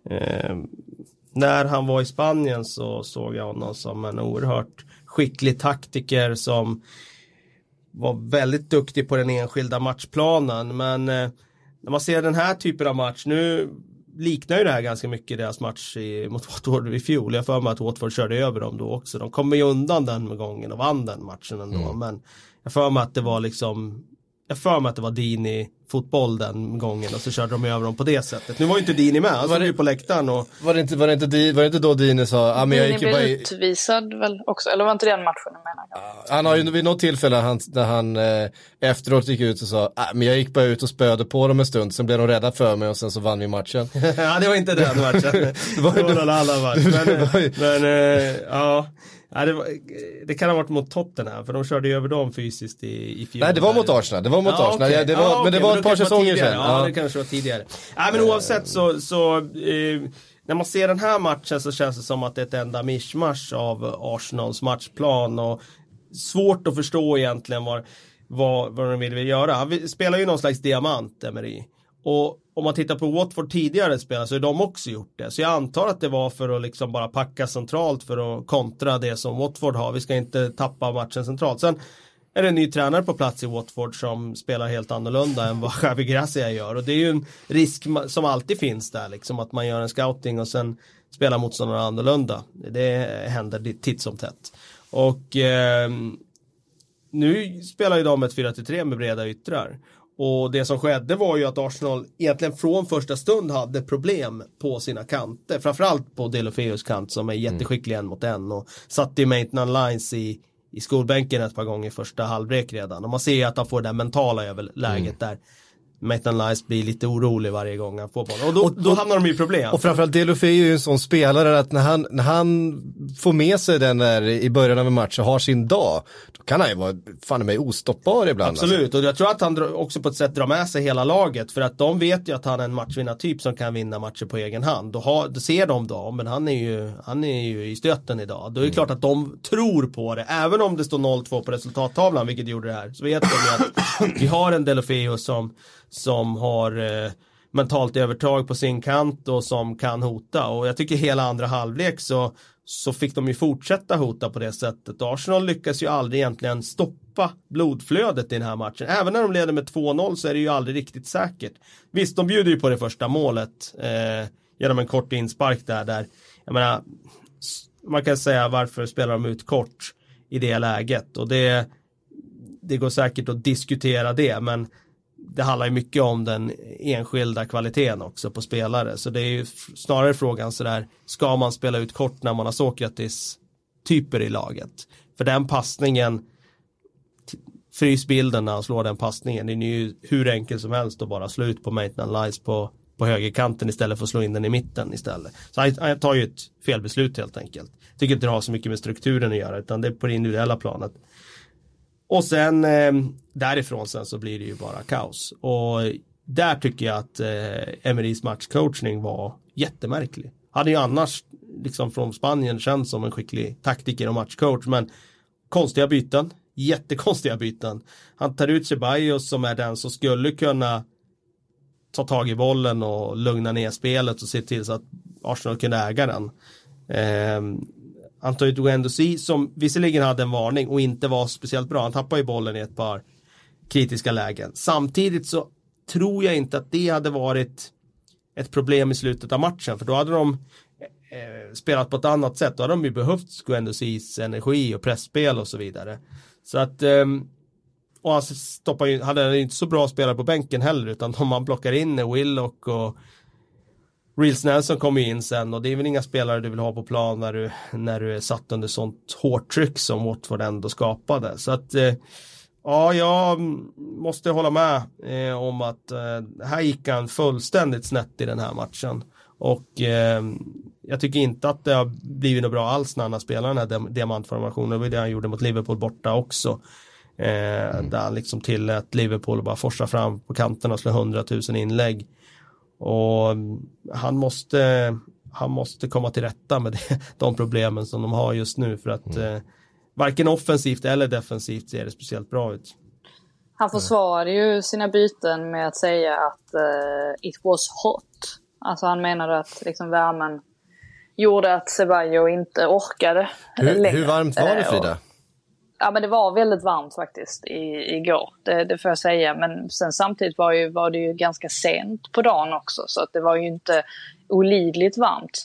C: när han var i Spanien så såg jag honom som en oerhört skicklig taktiker som var väldigt duktig på den enskilda matchplanen. Men när man ser den här typen av match, nu liknar ju det här ganska mycket deras match mot Watford i fjol. Jag för mig att Watford körde över dem då också. De kom ju undan den gången och vann den matchen ändå. Men jag för mig att det var liksom... Jag för mig att det var Dini fotboll den gången, och så körde de över dem på det sättet. Nu var ju inte Dini med, han stod ju på läktären. Och... Var det inte då Dini sa... men
B: Dini blev utvisad väl också, eller var inte den matchen jag menar?
A: Han har ju vid något tillfälle där han efteråt gick ut och sa men jag gick bara ut och spöde på dem en stund, sen blev de rädda för mig och sen så vann vi matchen.
C: Ja, det var inte den matchen. Det var någon annan match. Men ja... Ja, det kan ha varit mot Tottenham, för de körde ju över dem fysiskt i fjol.
A: Nej, det var mot Arsenal. Det var mot Arsenal.
C: Okay.
A: Men det var ett par säsonger sedan.
C: Ja, det kanske var tidigare. Nej, men oavsett så när man ser den här matchen så känns det som att det är ett enda mischmasch av Arsenals matchplan, och svårt att förstå egentligen vad de vill göra. Han spelar ju någon slags diamant, Emery. Och om man tittar på Watford tidigare spelare så har de också gjort det. Så jag antar att det var för att liksom bara packa centralt för att kontra det som Watford har. Vi ska inte tappa matchen centralt. Sen är det en ny tränare på plats i Watford som spelar helt annorlunda än vad Javi Gracia gör. Och det är ju en risk som alltid finns där. Liksom, att man gör en scouting och sen spelar motståndarna annorlunda. Det händer titt som tätt. Och nu spelar ju de ett 4-3 med breda yttrar. Och det som skedde var ju att Arsenal egentligen från första stund hade problem på sina kanter. Framförallt på Deulofeus kant som är jätteskicklig en mot en. Och satt i Maitland Lines i skolbänken ett par gånger i första halvlek redan. Och man ser att han får det där mentala överläget där. Maitland Nice blir lite orolig varje gång han får bollen. Och då hamnar de i problem.
A: Och framförallt Deulofeu är ju en sån spelare att när han får med sig den där i början av en match och har sin dag, då kan han ju vara fan mig ostoppbar ibland.
C: Absolut,
A: alltså.
C: och jag tror att han också på ett sätt drar med sig hela laget, för att de vet ju att han är en matchvinnartyp som kan vinna matcher på egen hand. Då ser de då, men han är ju i stöten idag. Då är det klart att de tror på det, även om det står 0-2 på resultattavlan, vilket gjorde det här. Så vet de att vi har en Deulofeu som har mentalt övertag på sin kant och som kan hota. Och jag tycker hela andra halvlek så fick de ju fortsätta hota på det sättet. Arsenal lyckas ju aldrig egentligen stoppa blodflödet i den här matchen. Även när de leder med 2-0 så är det ju aldrig riktigt säkert. Visst, de bjuder ju på det första målet genom en kort inspark där. Jag menar, man kan säga varför spelar de ut kort i det läget. Och det går säkert att diskutera det, men det handlar ju mycket om den enskilda kvaliteten också på spelare. Så det är ju snarare frågan sådär, ska man spela ut kort när man har Sokratis typer i laget? För den passningen, frysbilden när han slår den passningen, det är ju hur enkelt som helst att bara slå ut på Maitland Nice på högerkanten istället för att slå in den i mitten istället. Så han tar ju ett felbeslut helt enkelt. Jag tycker inte det har så mycket med strukturen att göra, utan det är på det individuella planet. Och sen därifrån sen så blir det ju bara kaos. Och där tycker jag att Emerys matchcoachning var jättemärklig. Hade ju annars liksom från Spanien känts som en skicklig taktiker och matchcoach, men konstiga byten, jättekonstiga byten. Han tar ut Ceballos som är den som skulle kunna ta tag i bollen och lugna ner spelet och se till så att Arsenal kunde äga den. Han tar ut Guendouzi som visserligen hade en varning och inte var speciellt bra. Han tappade ju bollen i ett par kritiska lägen. Samtidigt så tror jag inte att det hade varit ett problem i slutet av matchen. För då hade de spelat på ett annat sätt. Då hade de ju behövt Guendouzis energi och pressspel och så vidare. Så att och han hade inte så bra spelare på bänken heller, utan om man plockar in Willock och Reels Nelson kommer in sen, och det är väl inga spelare du vill ha på plan när du är satt under sånt hårt tryck som Watford ändå skapade. Så att ja, jag måste hålla med om att här gick han fullständigt snett i den här matchen. Och jag tycker inte att det har blivit något bra alls när han har spelat den här diamantformationen. Det var det han gjorde mot Liverpool borta också. Där han liksom tillät Liverpool bara forsa fram på kanten och slå 100 000 inlägg. Och han måste komma till rätta med de problemen som de har just nu, för att varken offensivt eller defensivt ser det speciellt bra ut.
B: Han försvarade ju sina byten med att säga att it was hot. Alltså han menade att liksom värmen gjorde att Ceballos inte orkade längre.
A: Hur varmt var det, Frida?
B: Ja, men det var väldigt varmt faktiskt igår, det får jag säga. Men sen samtidigt var det ju ganska sent på dagen också, så att det var ju inte olidligt varmt.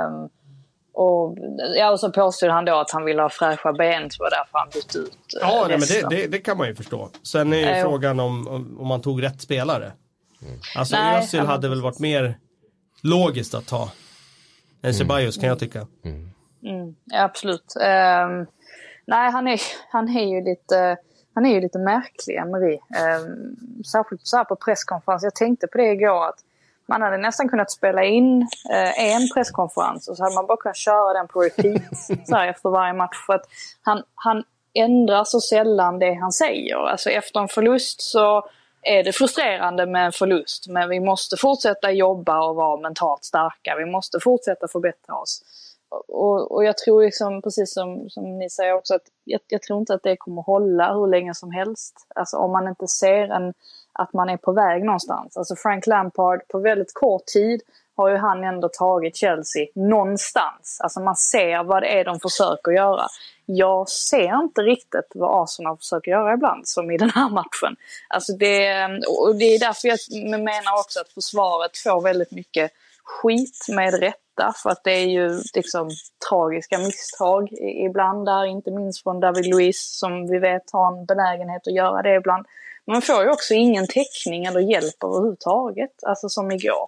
B: Och så påstod han då att han ville ha fräscha ben, så var därför han bytte ut
C: ja, nej, men det kan man ju förstå. Sen är ju frågan om man tog rätt spelare. Alltså Özil hade väl varit mer logiskt att ta än Ceballos, kan jag tycka.
B: Ja, absolut. Nej, han är ju lite märklig, Emery. Särskilt så här på presskonferens. Jag tänkte på det igår, att man hade nästan kunnat spela in en presskonferens och så hade man bara kunnat köra den på repeat så här efter varje match. För att han ändrar så sällan det han säger. Alltså efter en förlust så är det frustrerande med en förlust, men vi måste fortsätta jobba och vara mentalt starka. Vi måste fortsätta förbättra oss. Och jag tror liksom, precis som ni säger också, att jag tror inte att det kommer hålla hur länge som helst. Alltså om man inte ser att man är på väg någonstans. Alltså Frank Lampard på väldigt kort tid har ju han ändå tagit Chelsea någonstans. Alltså man ser vad det är de försöker göra. Jag ser inte riktigt vad Arsenal försöker göra ibland, som i den här matchen. Alltså det är därför jag menar också att försvaret får väldigt mycket skit med rätta, för att det är ju liksom tragiska misstag ibland där, inte minst från David Luiz, som vi vet har en benägenhet att göra det ibland. Men man får ju också ingen täckning eller hjälp överhuvudtaget, alltså som igår.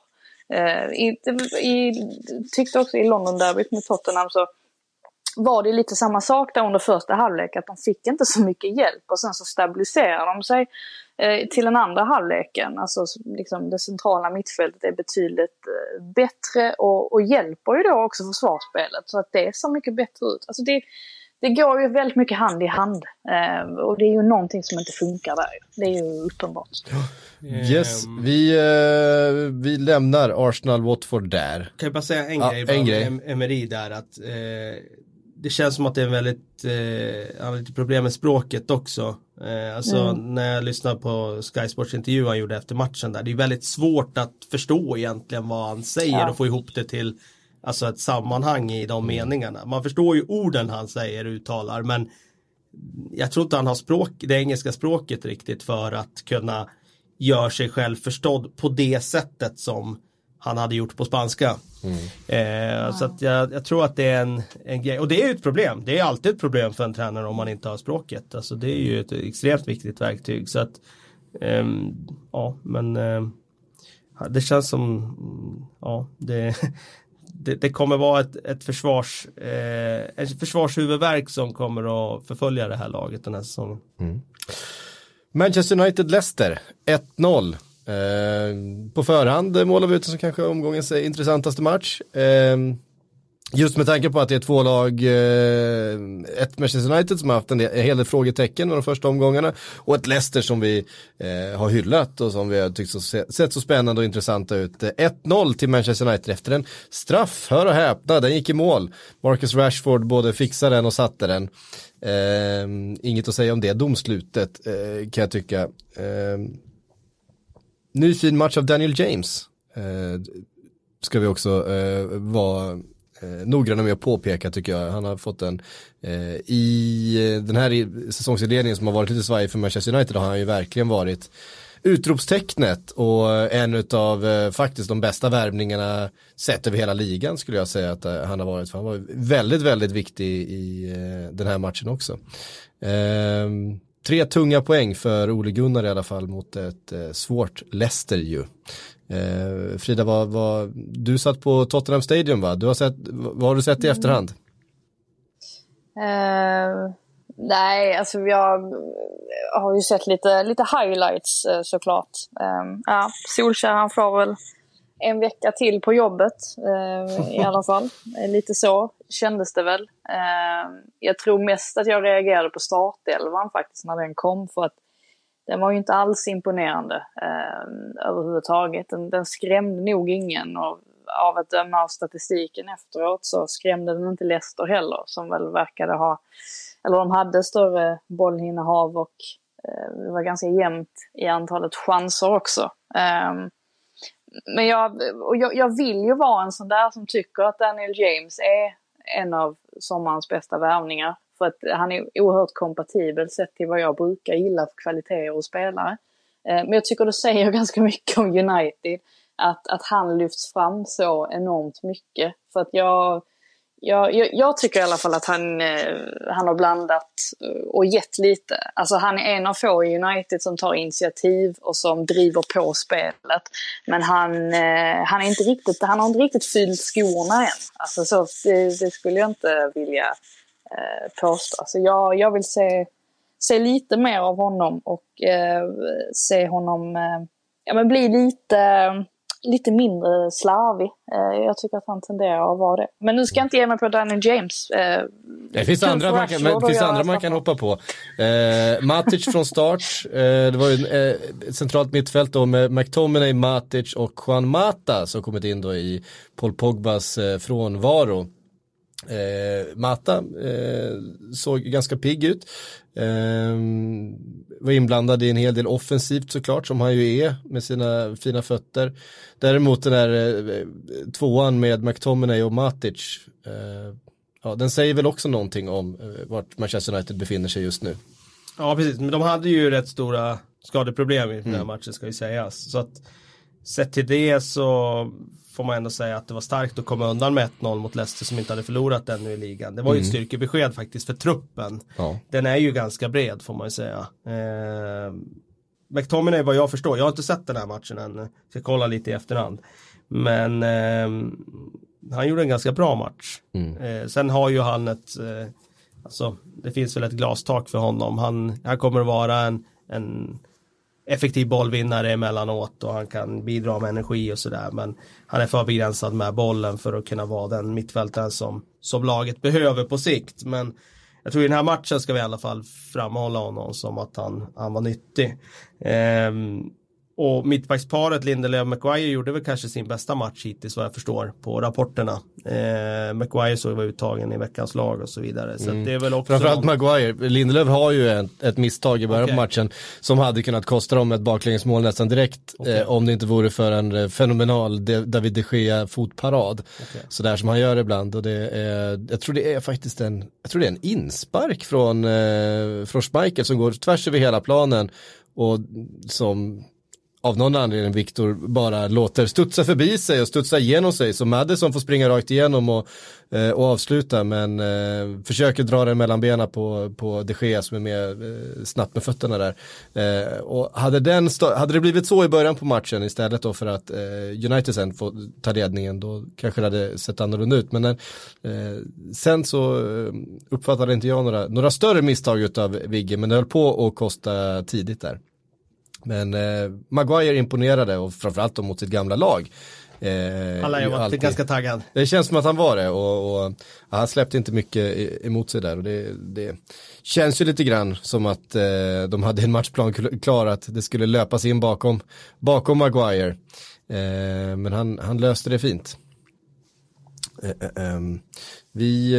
B: Tyckte också i London derbyt med Tottenham så var det lite samma sak där under första halvlek, att de fick inte så mycket hjälp och sen så stabiliserade de sig till den andra halvleken. Alltså liksom det centrala mittfältet är betydligt bättre och hjälper ju då också försvarsspelet så att det ser mycket bättre ut. Alltså det går ju väldigt mycket hand i hand och det är ju någonting som inte funkar där. Det är ju uppenbart.
A: Yes, vi lämnar Arsenal-Watford där.
C: Kan jag bara säga en grej med Emery där att det känns som att det är väldigt han har lite problem med språket också. När jag lyssnar på Sky Sports intervju han gjorde efter matchen där, det är väldigt svårt att förstå egentligen vad han säger och få ihop det till alltså ett sammanhang i de meningarna. Man förstår ju orden han säger uttalar, men jag tror inte han har det engelska språket riktigt för att kunna göra sig själv förstådd på det sättet som han hade gjort på spanska. Så att jag tror att det är en grej. Och det är ju ett problem. Det är alltid ett problem för en tränare om man inte har språket. Alltså det är ju ett extremt viktigt verktyg. Så att det känns som det kommer vara ett försvarshuvudverk som kommer att förfölja det här laget den här säsongen.
A: Manchester United-Leicester 1-0. På förhand målar vi ut som kanske omgångens intressantaste match. Just med tanke på att det är två lag, ett Manchester United som har haft en hel del frågetecken med de första omgångarna och ett Leicester som vi har hyllat och som vi har tyckt sett så spännande och intressanta ut. 1-0 till Manchester United efter en straff, hör och häpna, den gick i mål. Marcus Rashford både fixade den och satte den. Inget att säga om det domslutet kan jag tycka. Ny fin match av Daniel James ska vi också vara noggranna med att påpeka tycker jag. Han har fått i den här säsongsinledningen som har varit lite svajig för Manchester United har han ju verkligen varit utropstecknet och en utav faktiskt de bästa värvningarna sett över hela ligan skulle jag säga att han har varit. För han var väldigt, väldigt viktig i den här matchen också. 3 tunga poäng för Ole Gunnar i alla fall mot ett svårt Leicester ju. Frida, du satt på Tottenham Stadium va? Vad har du sett i efterhand?
B: Nej, alltså jag har ju sett lite highlights såklart. Solskjær han får väl en vecka till på jobbet i alla fall. Lite så kändes det väl. Jag tror mest att jag reagerade på startelvan faktiskt när den kom för att den var ju inte alls imponerande överhuvudtaget. Den skrämde nog ingen och av att döma av statistiken efteråt så skrämde den inte Leicester heller som väl verkade ha, eller de hade större bollinnehav och det var ganska jämnt i antalet chanser också. Men jag vill ju vara en sån där som tycker att Daniel James är en av sommarens bästa värvningar. För att han är oerhört kompatibel sett till vad jag brukar gilla för kvaliteter och spelare. Men jag tycker det säger ganska mycket om United. Att han lyfts fram så enormt mycket. För att jag tycker i alla fall att han har blandat och gett lite. Alltså han är en av få i United som tar initiativ och som driver på spelet. Men han har inte riktigt fyllt skorna än. Alltså så, det skulle jag inte vilja påstå. Alltså jag vill se lite mer av honom och se honom men bli lite mindre slarvig. Jag tycker att han tenderar att vara det. Men nu ska jag inte ge mig på Daniel James.
A: Det finns andra man kan hoppa på. Matic från start. Det var ju ett centralt mittfält då med McTominay, Matic och Juan Mata som kommit in då i Paul Pogbas frånvaro. Mata såg ganska pigg ut. Var inblandad i en hel del offensivt såklart som han ju är med sina fina fötter. Däremot den där tvåan med McTominay och Matic den säger väl också någonting om vart Manchester United befinner sig just nu. Ja
C: precis, men de hade ju rätt stora skadeproblem i den här matchen ska ju sägas. Så att sett till det så får man ändå säga att det var starkt att komma undan med 1-0 mot Leicester som inte hade förlorat ännu i ligan. Det var ju ett styrkebesked faktiskt för truppen. Ja. Den är ju ganska bred får man ju säga. McTominay vad jag förstår, jag har inte sett den här matchen än. Jag ska kolla lite i efterhand. Men han gjorde en ganska bra match. Sen har ju han alltså det finns väl ett glastak för honom. Han kommer att vara en effektiv bollvinnare emellanåt och han kan bidra med energi och sådär, men han är för begränsad med bollen för att kunna vara den mittfältaren som laget behöver på sikt. Men jag tror i den här matchen ska vi i alla fall framhålla honom som att han var nyttig. Och mittbacksparet Lindelöf-Maguire gjorde väl kanske sin bästa match hittills vad jag förstår på rapporterna. Maguire såg var uttagen i veckans lag och så vidare. Så det är väl också
A: framförallt Maguire. Lindelöf har ju ett misstag i början på matchen som hade kunnat kosta dem ett baklängesmål nästan direkt om det inte vore för en fenomenal David de Gea fotparad. Så där som han gör ibland. Och det är, jag tror det är faktiskt en inspark från Schmeichel som går tvärs över hela planen och som av någon anledning Victor bara låter studsa förbi sig och studsa igenom sig, så Maddison får springa rakt igenom och avsluta, men försöker dra den mellan benen på De Gea som är mer snabbt med fötterna där. Och hade det blivit så i början på matchen istället då för att United sen får ta ledningen, då kanske det hade sett annorlunda ut, men sen så uppfattade inte jag några större misstag utav Vigge, men det höll på att kosta tidigt där. Men Maguire imponerade och framförallt mot sitt gamla lag.
C: Alla har varit ganska taggad.
A: Det känns som att han var det och han släppte inte mycket emot sig där. Och det känns ju lite grann som att de hade en matchplan klar att det skulle löpas in bakom Maguire. Men han löste det fint. Vi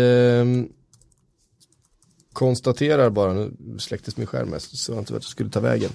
A: konstaterar bara, nu släcktes min skärm så jag inte vet att jag skulle ta vägen.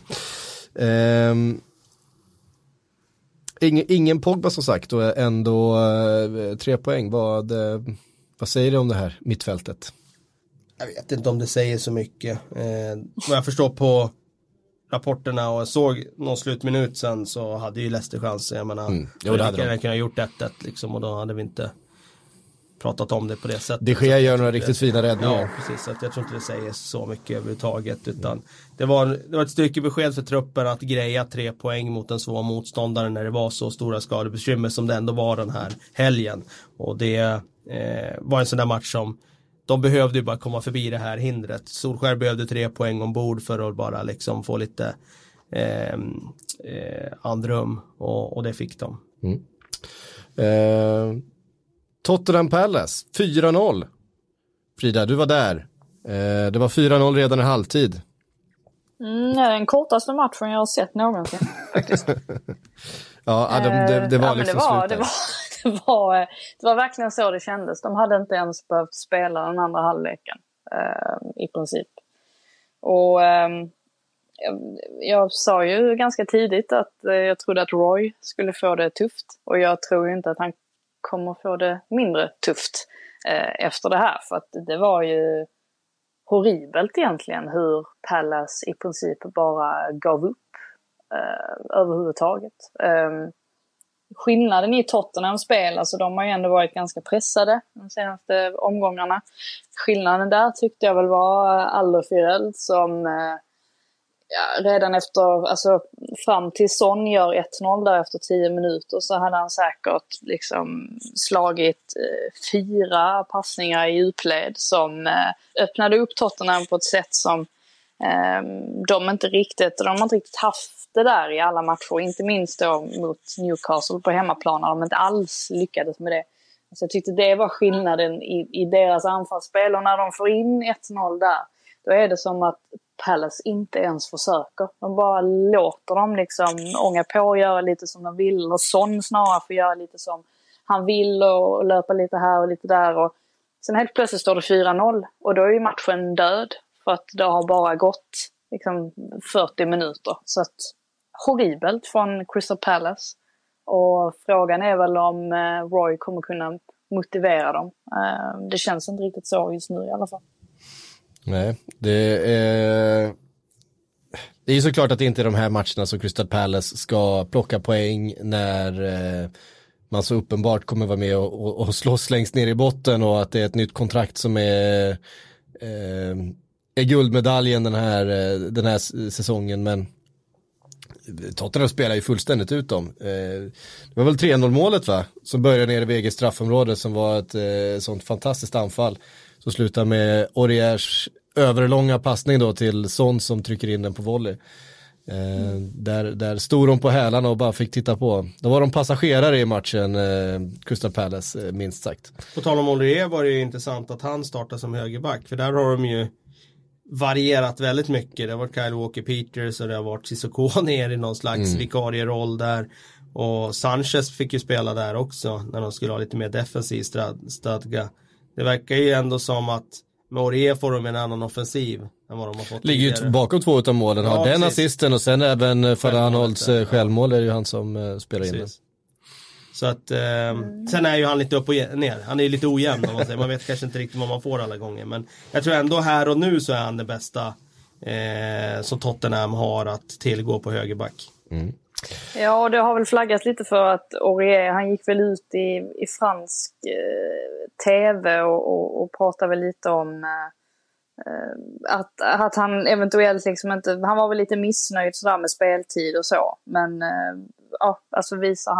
A: Ingen Pogba som sagt och ändå 3 poäng. Vad säger du om det här mittfältet?
C: Jag vet inte om det säger så mycket. Vad jag förstår på rapporterna och jag såg någon slutminut sen så hade ju Leicester chanser. Jag menar, det hade de kunnat gjort 1-1 liksom, och då hade vi inte pratat om det på det sättet.
A: Det sker gör några riktigt fina räddningar.
C: Ja, precis. Så jag tror inte det säger så mycket överhuvudtaget, utan det var ett styrkebesked för truppen att greja 3 poäng mot en svår motståndare när det var så stora skadebekymmer som det ändå var den här helgen. Och det var en sån där match som de behövde ju bara komma förbi det här hindret. Solskär behövde 3 poäng ombord för att bara liksom få lite andrum och det fick de.
A: Tottenham Palace 4-0. Frida, du var där. Det var 4-0 redan i halvtid.
B: Det är den kortaste matchen jag har sett någonsin faktiskt.
A: Ja, det var liksom slut.
B: Det var verkligen så det kändes. De hade inte ens behövt spela den andra halvleken i princip. Och jag sa ju ganska tidigt att jag trodde att Roy skulle få det tufft. Och jag tror ju inte att han kommer få det mindre tufft efter det här. För att det var ju horribelt egentligen hur Palace i princip bara gav upp överhuvudtaget. Skillnaden i Tottenhams spel, alltså de har ju ändå varit ganska pressade de senaste omgångarna. Skillnaden där tyckte jag väl var Alderweireld som redan efter, alltså fram till Son gör 1-0 där efter 10 minuter så hade han säkert liksom slagit 4 passningar i djupled som öppnade upp Tottenham på ett sätt som de har inte riktigt haft det där i alla matcher, inte minst då mot Newcastle på hemmaplan när de inte alls lyckades med det. Så jag tyckte det var skillnaden i deras anfallsspel, och när de får in 1-0 där, då är det som att Palace inte ens försöker. De bara låter dem liksom ånga på och göra lite som de vill, och Son snarare får göra lite som han vill och löpa lite här och lite där, och sen helt plötsligt står det 4-0 och då är ju matchen död för att det har bara gått liksom 40 minuter. Så att horribelt från Crystal Palace, och frågan är väl om Roy kommer kunna motivera dem. Det känns inte riktigt så just nu i alla fall.
A: Nej, det är ju såklart att det inte är de här matcherna som Crystal Palace ska plocka poäng när man så uppenbart kommer vara med och slåss längst ner i botten, och att det är ett nytt kontrakt som är guldmedaljen den här säsongen. Men Tottenham spelar ju fullständigt ut dem. Det var väl 3-0 målet va? Som började ner i VGs straffområde, som var ett sånt fantastiskt anfall. Så slutar med Auriers överlånga passning då till Son som trycker in den på volley. Där stod de på hälarna och bara fick titta på. Då var de passagerare i matchen, Crystal Palace, minst sagt.
C: På tal om Aurier var det ju intressant att han startade som högerback. För där har de ju varierat väldigt mycket. Det har varit Kyle Walker-Peters och det har varit Sissoko ner i någon slags vikarieroll där. Och Sanchez fick ju spela där också när de skulle ha lite mer defensiv stadga. Det verkar ju ändå som att med Aurier får de en annan offensiv än vad de har fått.
A: Ligger ju bakom 2 utav målen. Har den assisten och sen även Farhanholts självmål är ju han som spelar in den.
C: Så att sen är ju han lite upp och ner. Han är ju lite ojämn om man säger. Man vet kanske inte riktigt vad man får alla gånger. Men jag tror ändå här och nu så är han det bästa som Tottenham har att tillgå på högerback.
B: Ja, och det har väl flaggat lite för att Aurier, han gick väl ut i fransk tv och pratade väl lite om att han eventuellt liksom inte, han var väl lite missnöjd sådär med speltid och så, men ja, alltså visar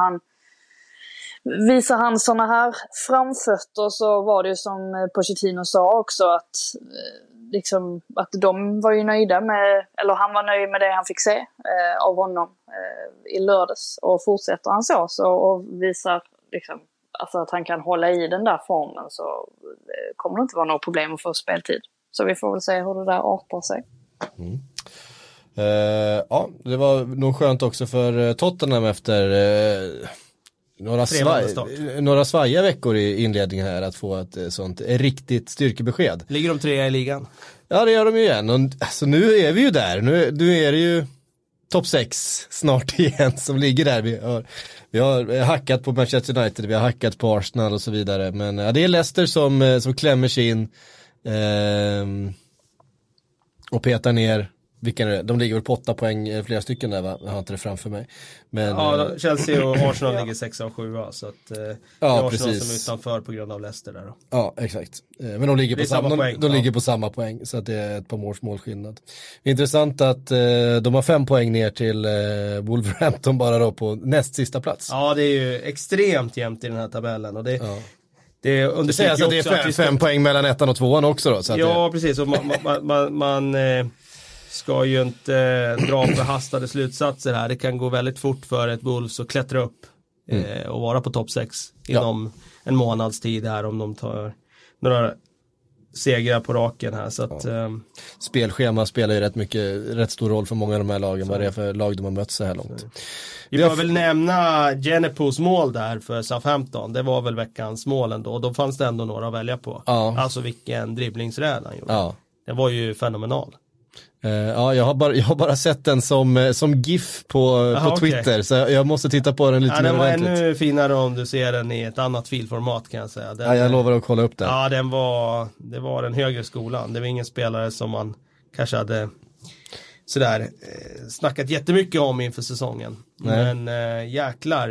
B: han såna här framfötter så var det ju som Pochettino sa också att liksom att de var ju nöjda med, eller han var nöjd med det han fick se av honom i lördags, och fortsätter han så och visar liksom alltså att han kan hålla i den där formen, så kommer det inte vara något problem att få speltid. Så vi får väl se hur det där artar sig.
A: Ja, det var nog skönt också för Tottenham efter några svajiga veckor i inledningen här att få ett sånt riktigt styrkebesked.
C: Ligger de 3 i ligan?
A: Ja, det gör de ju igen. Och, alltså, nu är vi ju där. Nu är det ju topp 6 snart igen som ligger där. Vi har hackat på Manchester United, vi har hackat på Arsenal och så vidare. Men ja, det är Leicester som klämmer sig in och petar ner. De ligger väl på 8 poäng, flera stycken där, va? Jag har inte det framför mig. Men,
C: ja, Chelsea och Arsenal ligger 6 och 7, så att det är Arsenal
A: precis.
C: som är utanför på grund av Leicester där då.
A: Ja, exakt. Men de ligger på samma poäng, så att det är ett par målskillnad. Intressant att de har 5 poäng ner till Wolverhampton bara då på näst sista plats.
C: Ja, det är ju extremt jämnt i den här tabellen, och det det understryker
A: också. Det är 5 poäng mellan 1 och 2 också då. Så att
C: precis. Och man ska ju inte dra förhastade slutsatser här. Det kan gå väldigt fort för ett Wolves att klättra upp och vara på topp 6 inom en månads tid här, om de tar några segrar på raken här. Så att,
A: spelschema spelar ju rätt stor roll för många av de här lagen. Vad det är för lag de har mött så här långt.
C: Vi får väl nämna Genepos mål där för Southampton. Det var väl veckans mål ändå. Och då fanns det ändå några att välja på. Ja. Alltså vilken dribblingsräd han gjorde. Ja. Det var ju fenomenal.
A: Ja, jag har bara sett den som GIF på Twitter, okay. Så jag måste titta på den lite mer ordentligt. Den var ännu
C: finare om du ser den i ett annat filformat, kan jag säga.
A: Jag lovar att kolla upp den.
C: Ja, det var den högre skolan. Det var ingen spelare som man kanske hade sådär snackat jättemycket om inför säsongen. Nej. Men jäklar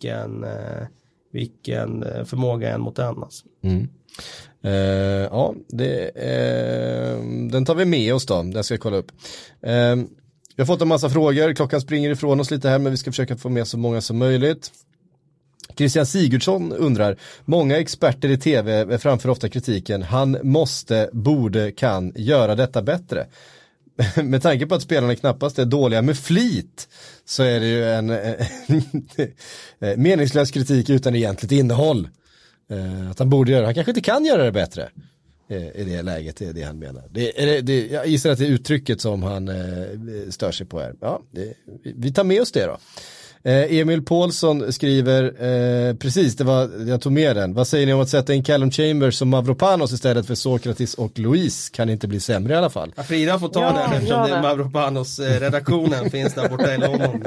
C: vilken förmåga en mot en alltså.
A: Ja, den tar vi med oss då. Den ska jag kolla upp. Vi har fått en massa frågor. Klockan springer ifrån oss lite här, men vi ska försöka få med så många som möjligt. Christian Sigurdsson undrar: många experter i tv framför ofta kritiken: han borde kan göra detta bättre. Med tanke på att spelarna knappast är dåliga med flit, så är det ju en meningslös kritik utan egentligt innehåll. Att han borde göra, han kanske inte kan göra det bättre i det läget, är det han menar. Jag gissar att det är uttrycket som han stör sig på här. Ja, vi tar med oss det då. Emil Paulsson skriver, precis, jag tog med den. Vad säger ni om att sätta in Callum Chambers som Mavropanos istället för Sokratis och Luis? Kan inte bli sämre i alla fall.
C: Ja, Frida får ta den eftersom det är Mavropanos redaktionen finns där borta i London.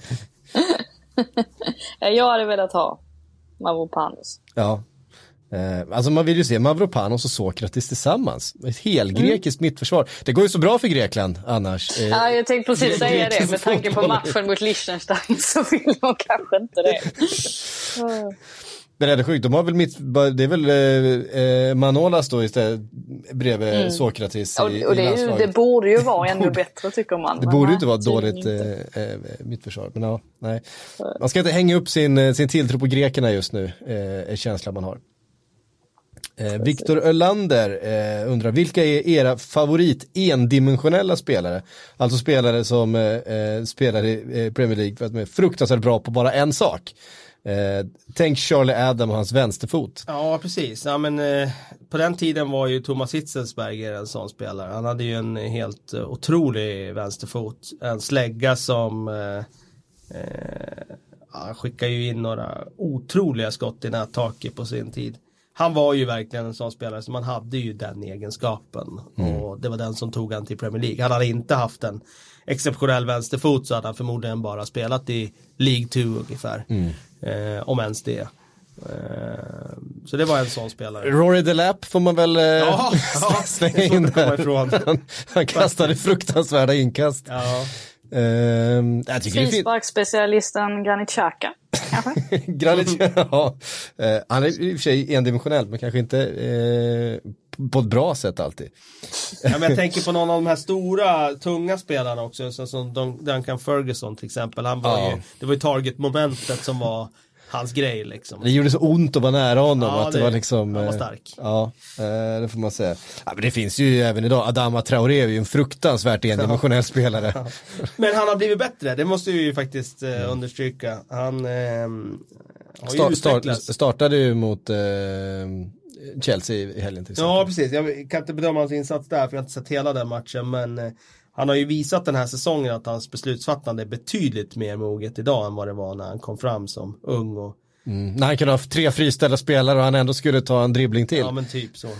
B: Jag hade velat ha Mavropanos.
A: Ja. Alltså man vill ju se Mavropanos och Sokratis tillsammans. Ett helgrekiskt mittförsvar. Det går ju så bra för Grekland annars.
B: Ja, jag tänkte precis säga det. Med tanke på matchen mot Liechtenstein så vill de kanske inte det.
A: Men det är sjukt. De har väl det är väl Manolas då istället bredvid Sokratis
B: och det borde ju vara ännu bättre, tycker man.
A: Det borde ju inte vara ett dåligt mittförsvar. Men ja, nej. Man ska inte hänga upp sin tilltro på grekerna just nu, är känslan man har. Victor Ölander undrar, vilka är era favorit endimensionella spelare? Alltså spelare som spelar i Premier League för att de är fruktansvärt bra på bara en sak. Tänk Charlie Adam och hans vänsterfot.
C: Ja, precis. Ja, men, på den tiden var ju Thomas Hitzelsberger en sån spelare. Han hade ju en helt otrolig vänsterfot. En slägga som han skickade ju in några otroliga skott i nättaket på sin tid. Han var ju verkligen en sån spelare, så man hade ju den egenskapen. Och det var den som tog han till Premier League. Han hade inte haft en exceptionell vänsterfot, så hade han förmodligen bara spelat i League 2 ungefär. Om ens det. Så det var en sån spelare.
A: Rory Delap får man väl slänga in där. Han kastade fruktansvärda inkast.
C: Ja.
A: Jag tycker
B: frisparksspecialisten Granit Xhaka kanske?
A: Granit Xhaka, ja. Han är i och för sig endimensionell, men kanske inte på ett bra sätt alltid.
C: Ja, men jag tänker på någon av de här stora, tunga spelarna också, som Duncan Ferguson till exempel. Han var det var ju target-momentet som var hans grej liksom.
A: Det gjorde så ont att vara nära honom, att det var liksom...
C: Han var stark.
A: Ja, det får man säga. Ja, men det finns ju även idag, Adama Traoré är ju en fruktansvärt endimensionell spelare.
C: Ja. Men han har blivit bättre, det måste vi ju faktiskt understryka. Han har ju utvecklats.
A: Startade ju mot Chelsea i helgen till exempel.
C: Ja, precis. Jag kan inte bedöma hans insats där, för jag har inte sett hela den matchen, men han har ju visat den här säsongen att hans beslutsfattande är betydligt mer moget idag än vad det var när han kom fram som ung. Och...
A: när han kunde ha 3 friställda spelare och han ändå skulle ta en dribbling till.
C: Ja, men typ så.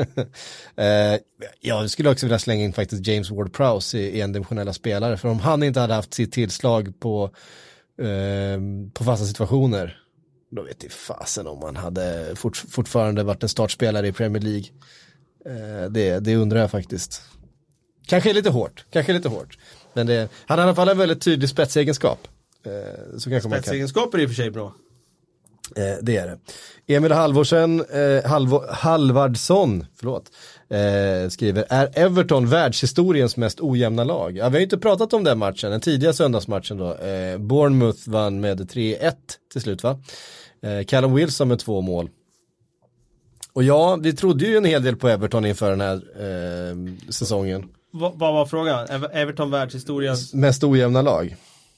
A: Jag skulle också vilja slänga in faktiskt James Ward-Prowse i endimensionella spelare. För om han inte hade haft sitt tillslag på fasta situationer, då vet jag fasen om han hade fortfarande varit en startspelare i Premier League. Det undrar jag faktiskt. Kanske lite hårt. Men han har i alla fall en väldigt tydlig spetsegenskap.
C: Spetsegenskaper är i och för sig bra.
A: Det är det. Emil Halvardsson skriver, är Everton världshistoriens mest ojämna lag? Ja, vi har ju inte pratat om den matchen, den tidiga söndagsmatchen då. Bournemouth vann med 3-1 till slut, va? Callum Wilson med 2 mål. Och ja, vi trodde ju en hel del på Everton inför den här säsongen.
C: Vad var frågan? Everton världshistoriens
A: mest ojämna lag?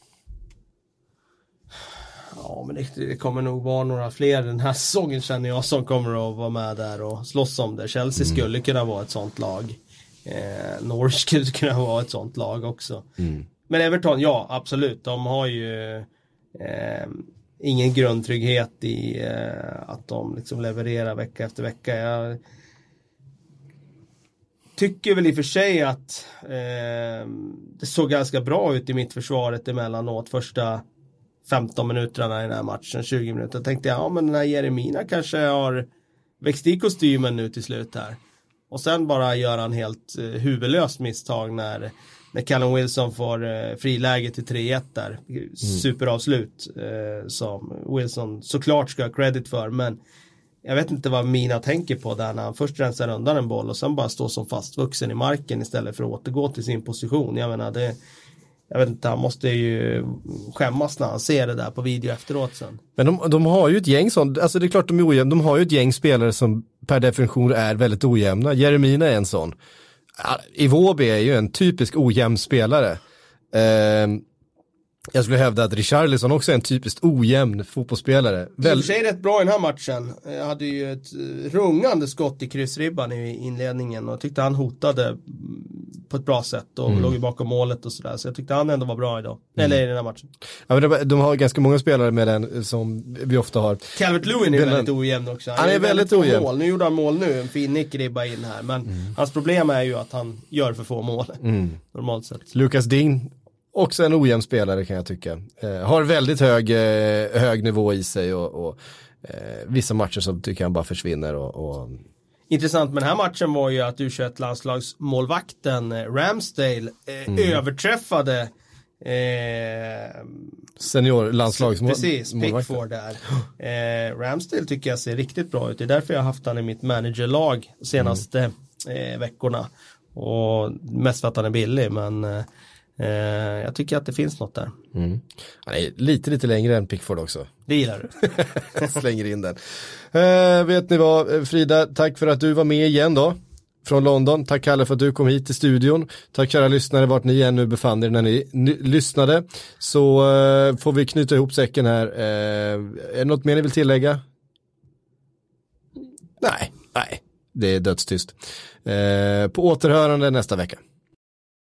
C: Ja, men det kommer nog vara några fler den här säsongen, känner jag, som kommer att vara med där och slåss om det. Chelsea skulle kunna vara ett sånt lag. Norwich skulle kunna vara ett sånt lag också. Men Everton, ja, absolut. De har ju ingen grundtrygghet i att de liksom levererar vecka efter vecka. Jag tycker väl i och för sig att det såg ganska bra ut i mitt försvaret emellanåt första 15 minuterna i den här matchen, 20 minuter. Jag tänkte, ja, men den här Jeremina kanske har växt i kostymen nu till slut här. Och sen bara gör han helt huvudlöst misstag när Callum Wilson får friläge till 3-1 där. Superavslut som Wilson såklart ska ha credit för, men jag vet inte vad Mina tänker på där när han först rensar undan en boll och sen bara står som fastvuxen i marken istället för att återgå till sin position. Jag menar, jag vet inte, han måste ju skämmas när han ser det där på video efteråt sen. Men
A: de har ju ett gäng sånt, alltså det är klart de är ojämna, de har ju ett gäng spelare som per definition är väldigt ojämna. Jeremina är en sån. Iwobi är ju en typisk ojämn spelare. Jag skulle hävda att Richarlison också är en typiskt ojämn fotbollsspelare.
C: Det är rätt bra i den här matchen. Jag hade ju ett rungande skott i kryssribban i inledningen och tyckte han hotade på ett bra sätt och låg ju bakom målet och sådär. Så jag tyckte han ändå var bra idag. Eller i den här matchen.
A: Ja, men de har ganska många spelare med den som vi ofta har.
C: Calvert-Lewin är väldigt ojämn också.
A: Han är väldigt ojämn.
C: Mål. Nu gjorde han mål nu, en fin nickribba in här. Men hans problem är ju att han gör för få mål. Normalt sett.
A: Lucas Digne, också en ojämn spelare kan jag tycka. Har väldigt hög nivå i sig och vissa matcher som tycker han bara försvinner.
C: Intressant med den här matchen var ju att U21-landslagsmålvakten Ramsdale överträffade
A: seniorlandslagsmålvakt.
C: Precis, Pickford där. Ramsdale tycker jag ser riktigt bra ut. Det är därför jag har haft han i mitt managerlag de senaste veckorna. Och mest för att han är billig, men Jag tycker att det finns något där.
A: Han är lite längre än Pickford också.
C: Det gillar du.
A: Slänger in den. Vet ni vad, Frida, tack för att du var med igen då. Från London. Tack Kalle för att du kom hit till studion. Tack kära lyssnare vart ni ännu befann er när ni lyssnade. Så får vi knyta ihop säcken här. Är det något mer ni vill tillägga? Nej. Det är dödstyst. På återhörande nästa vecka.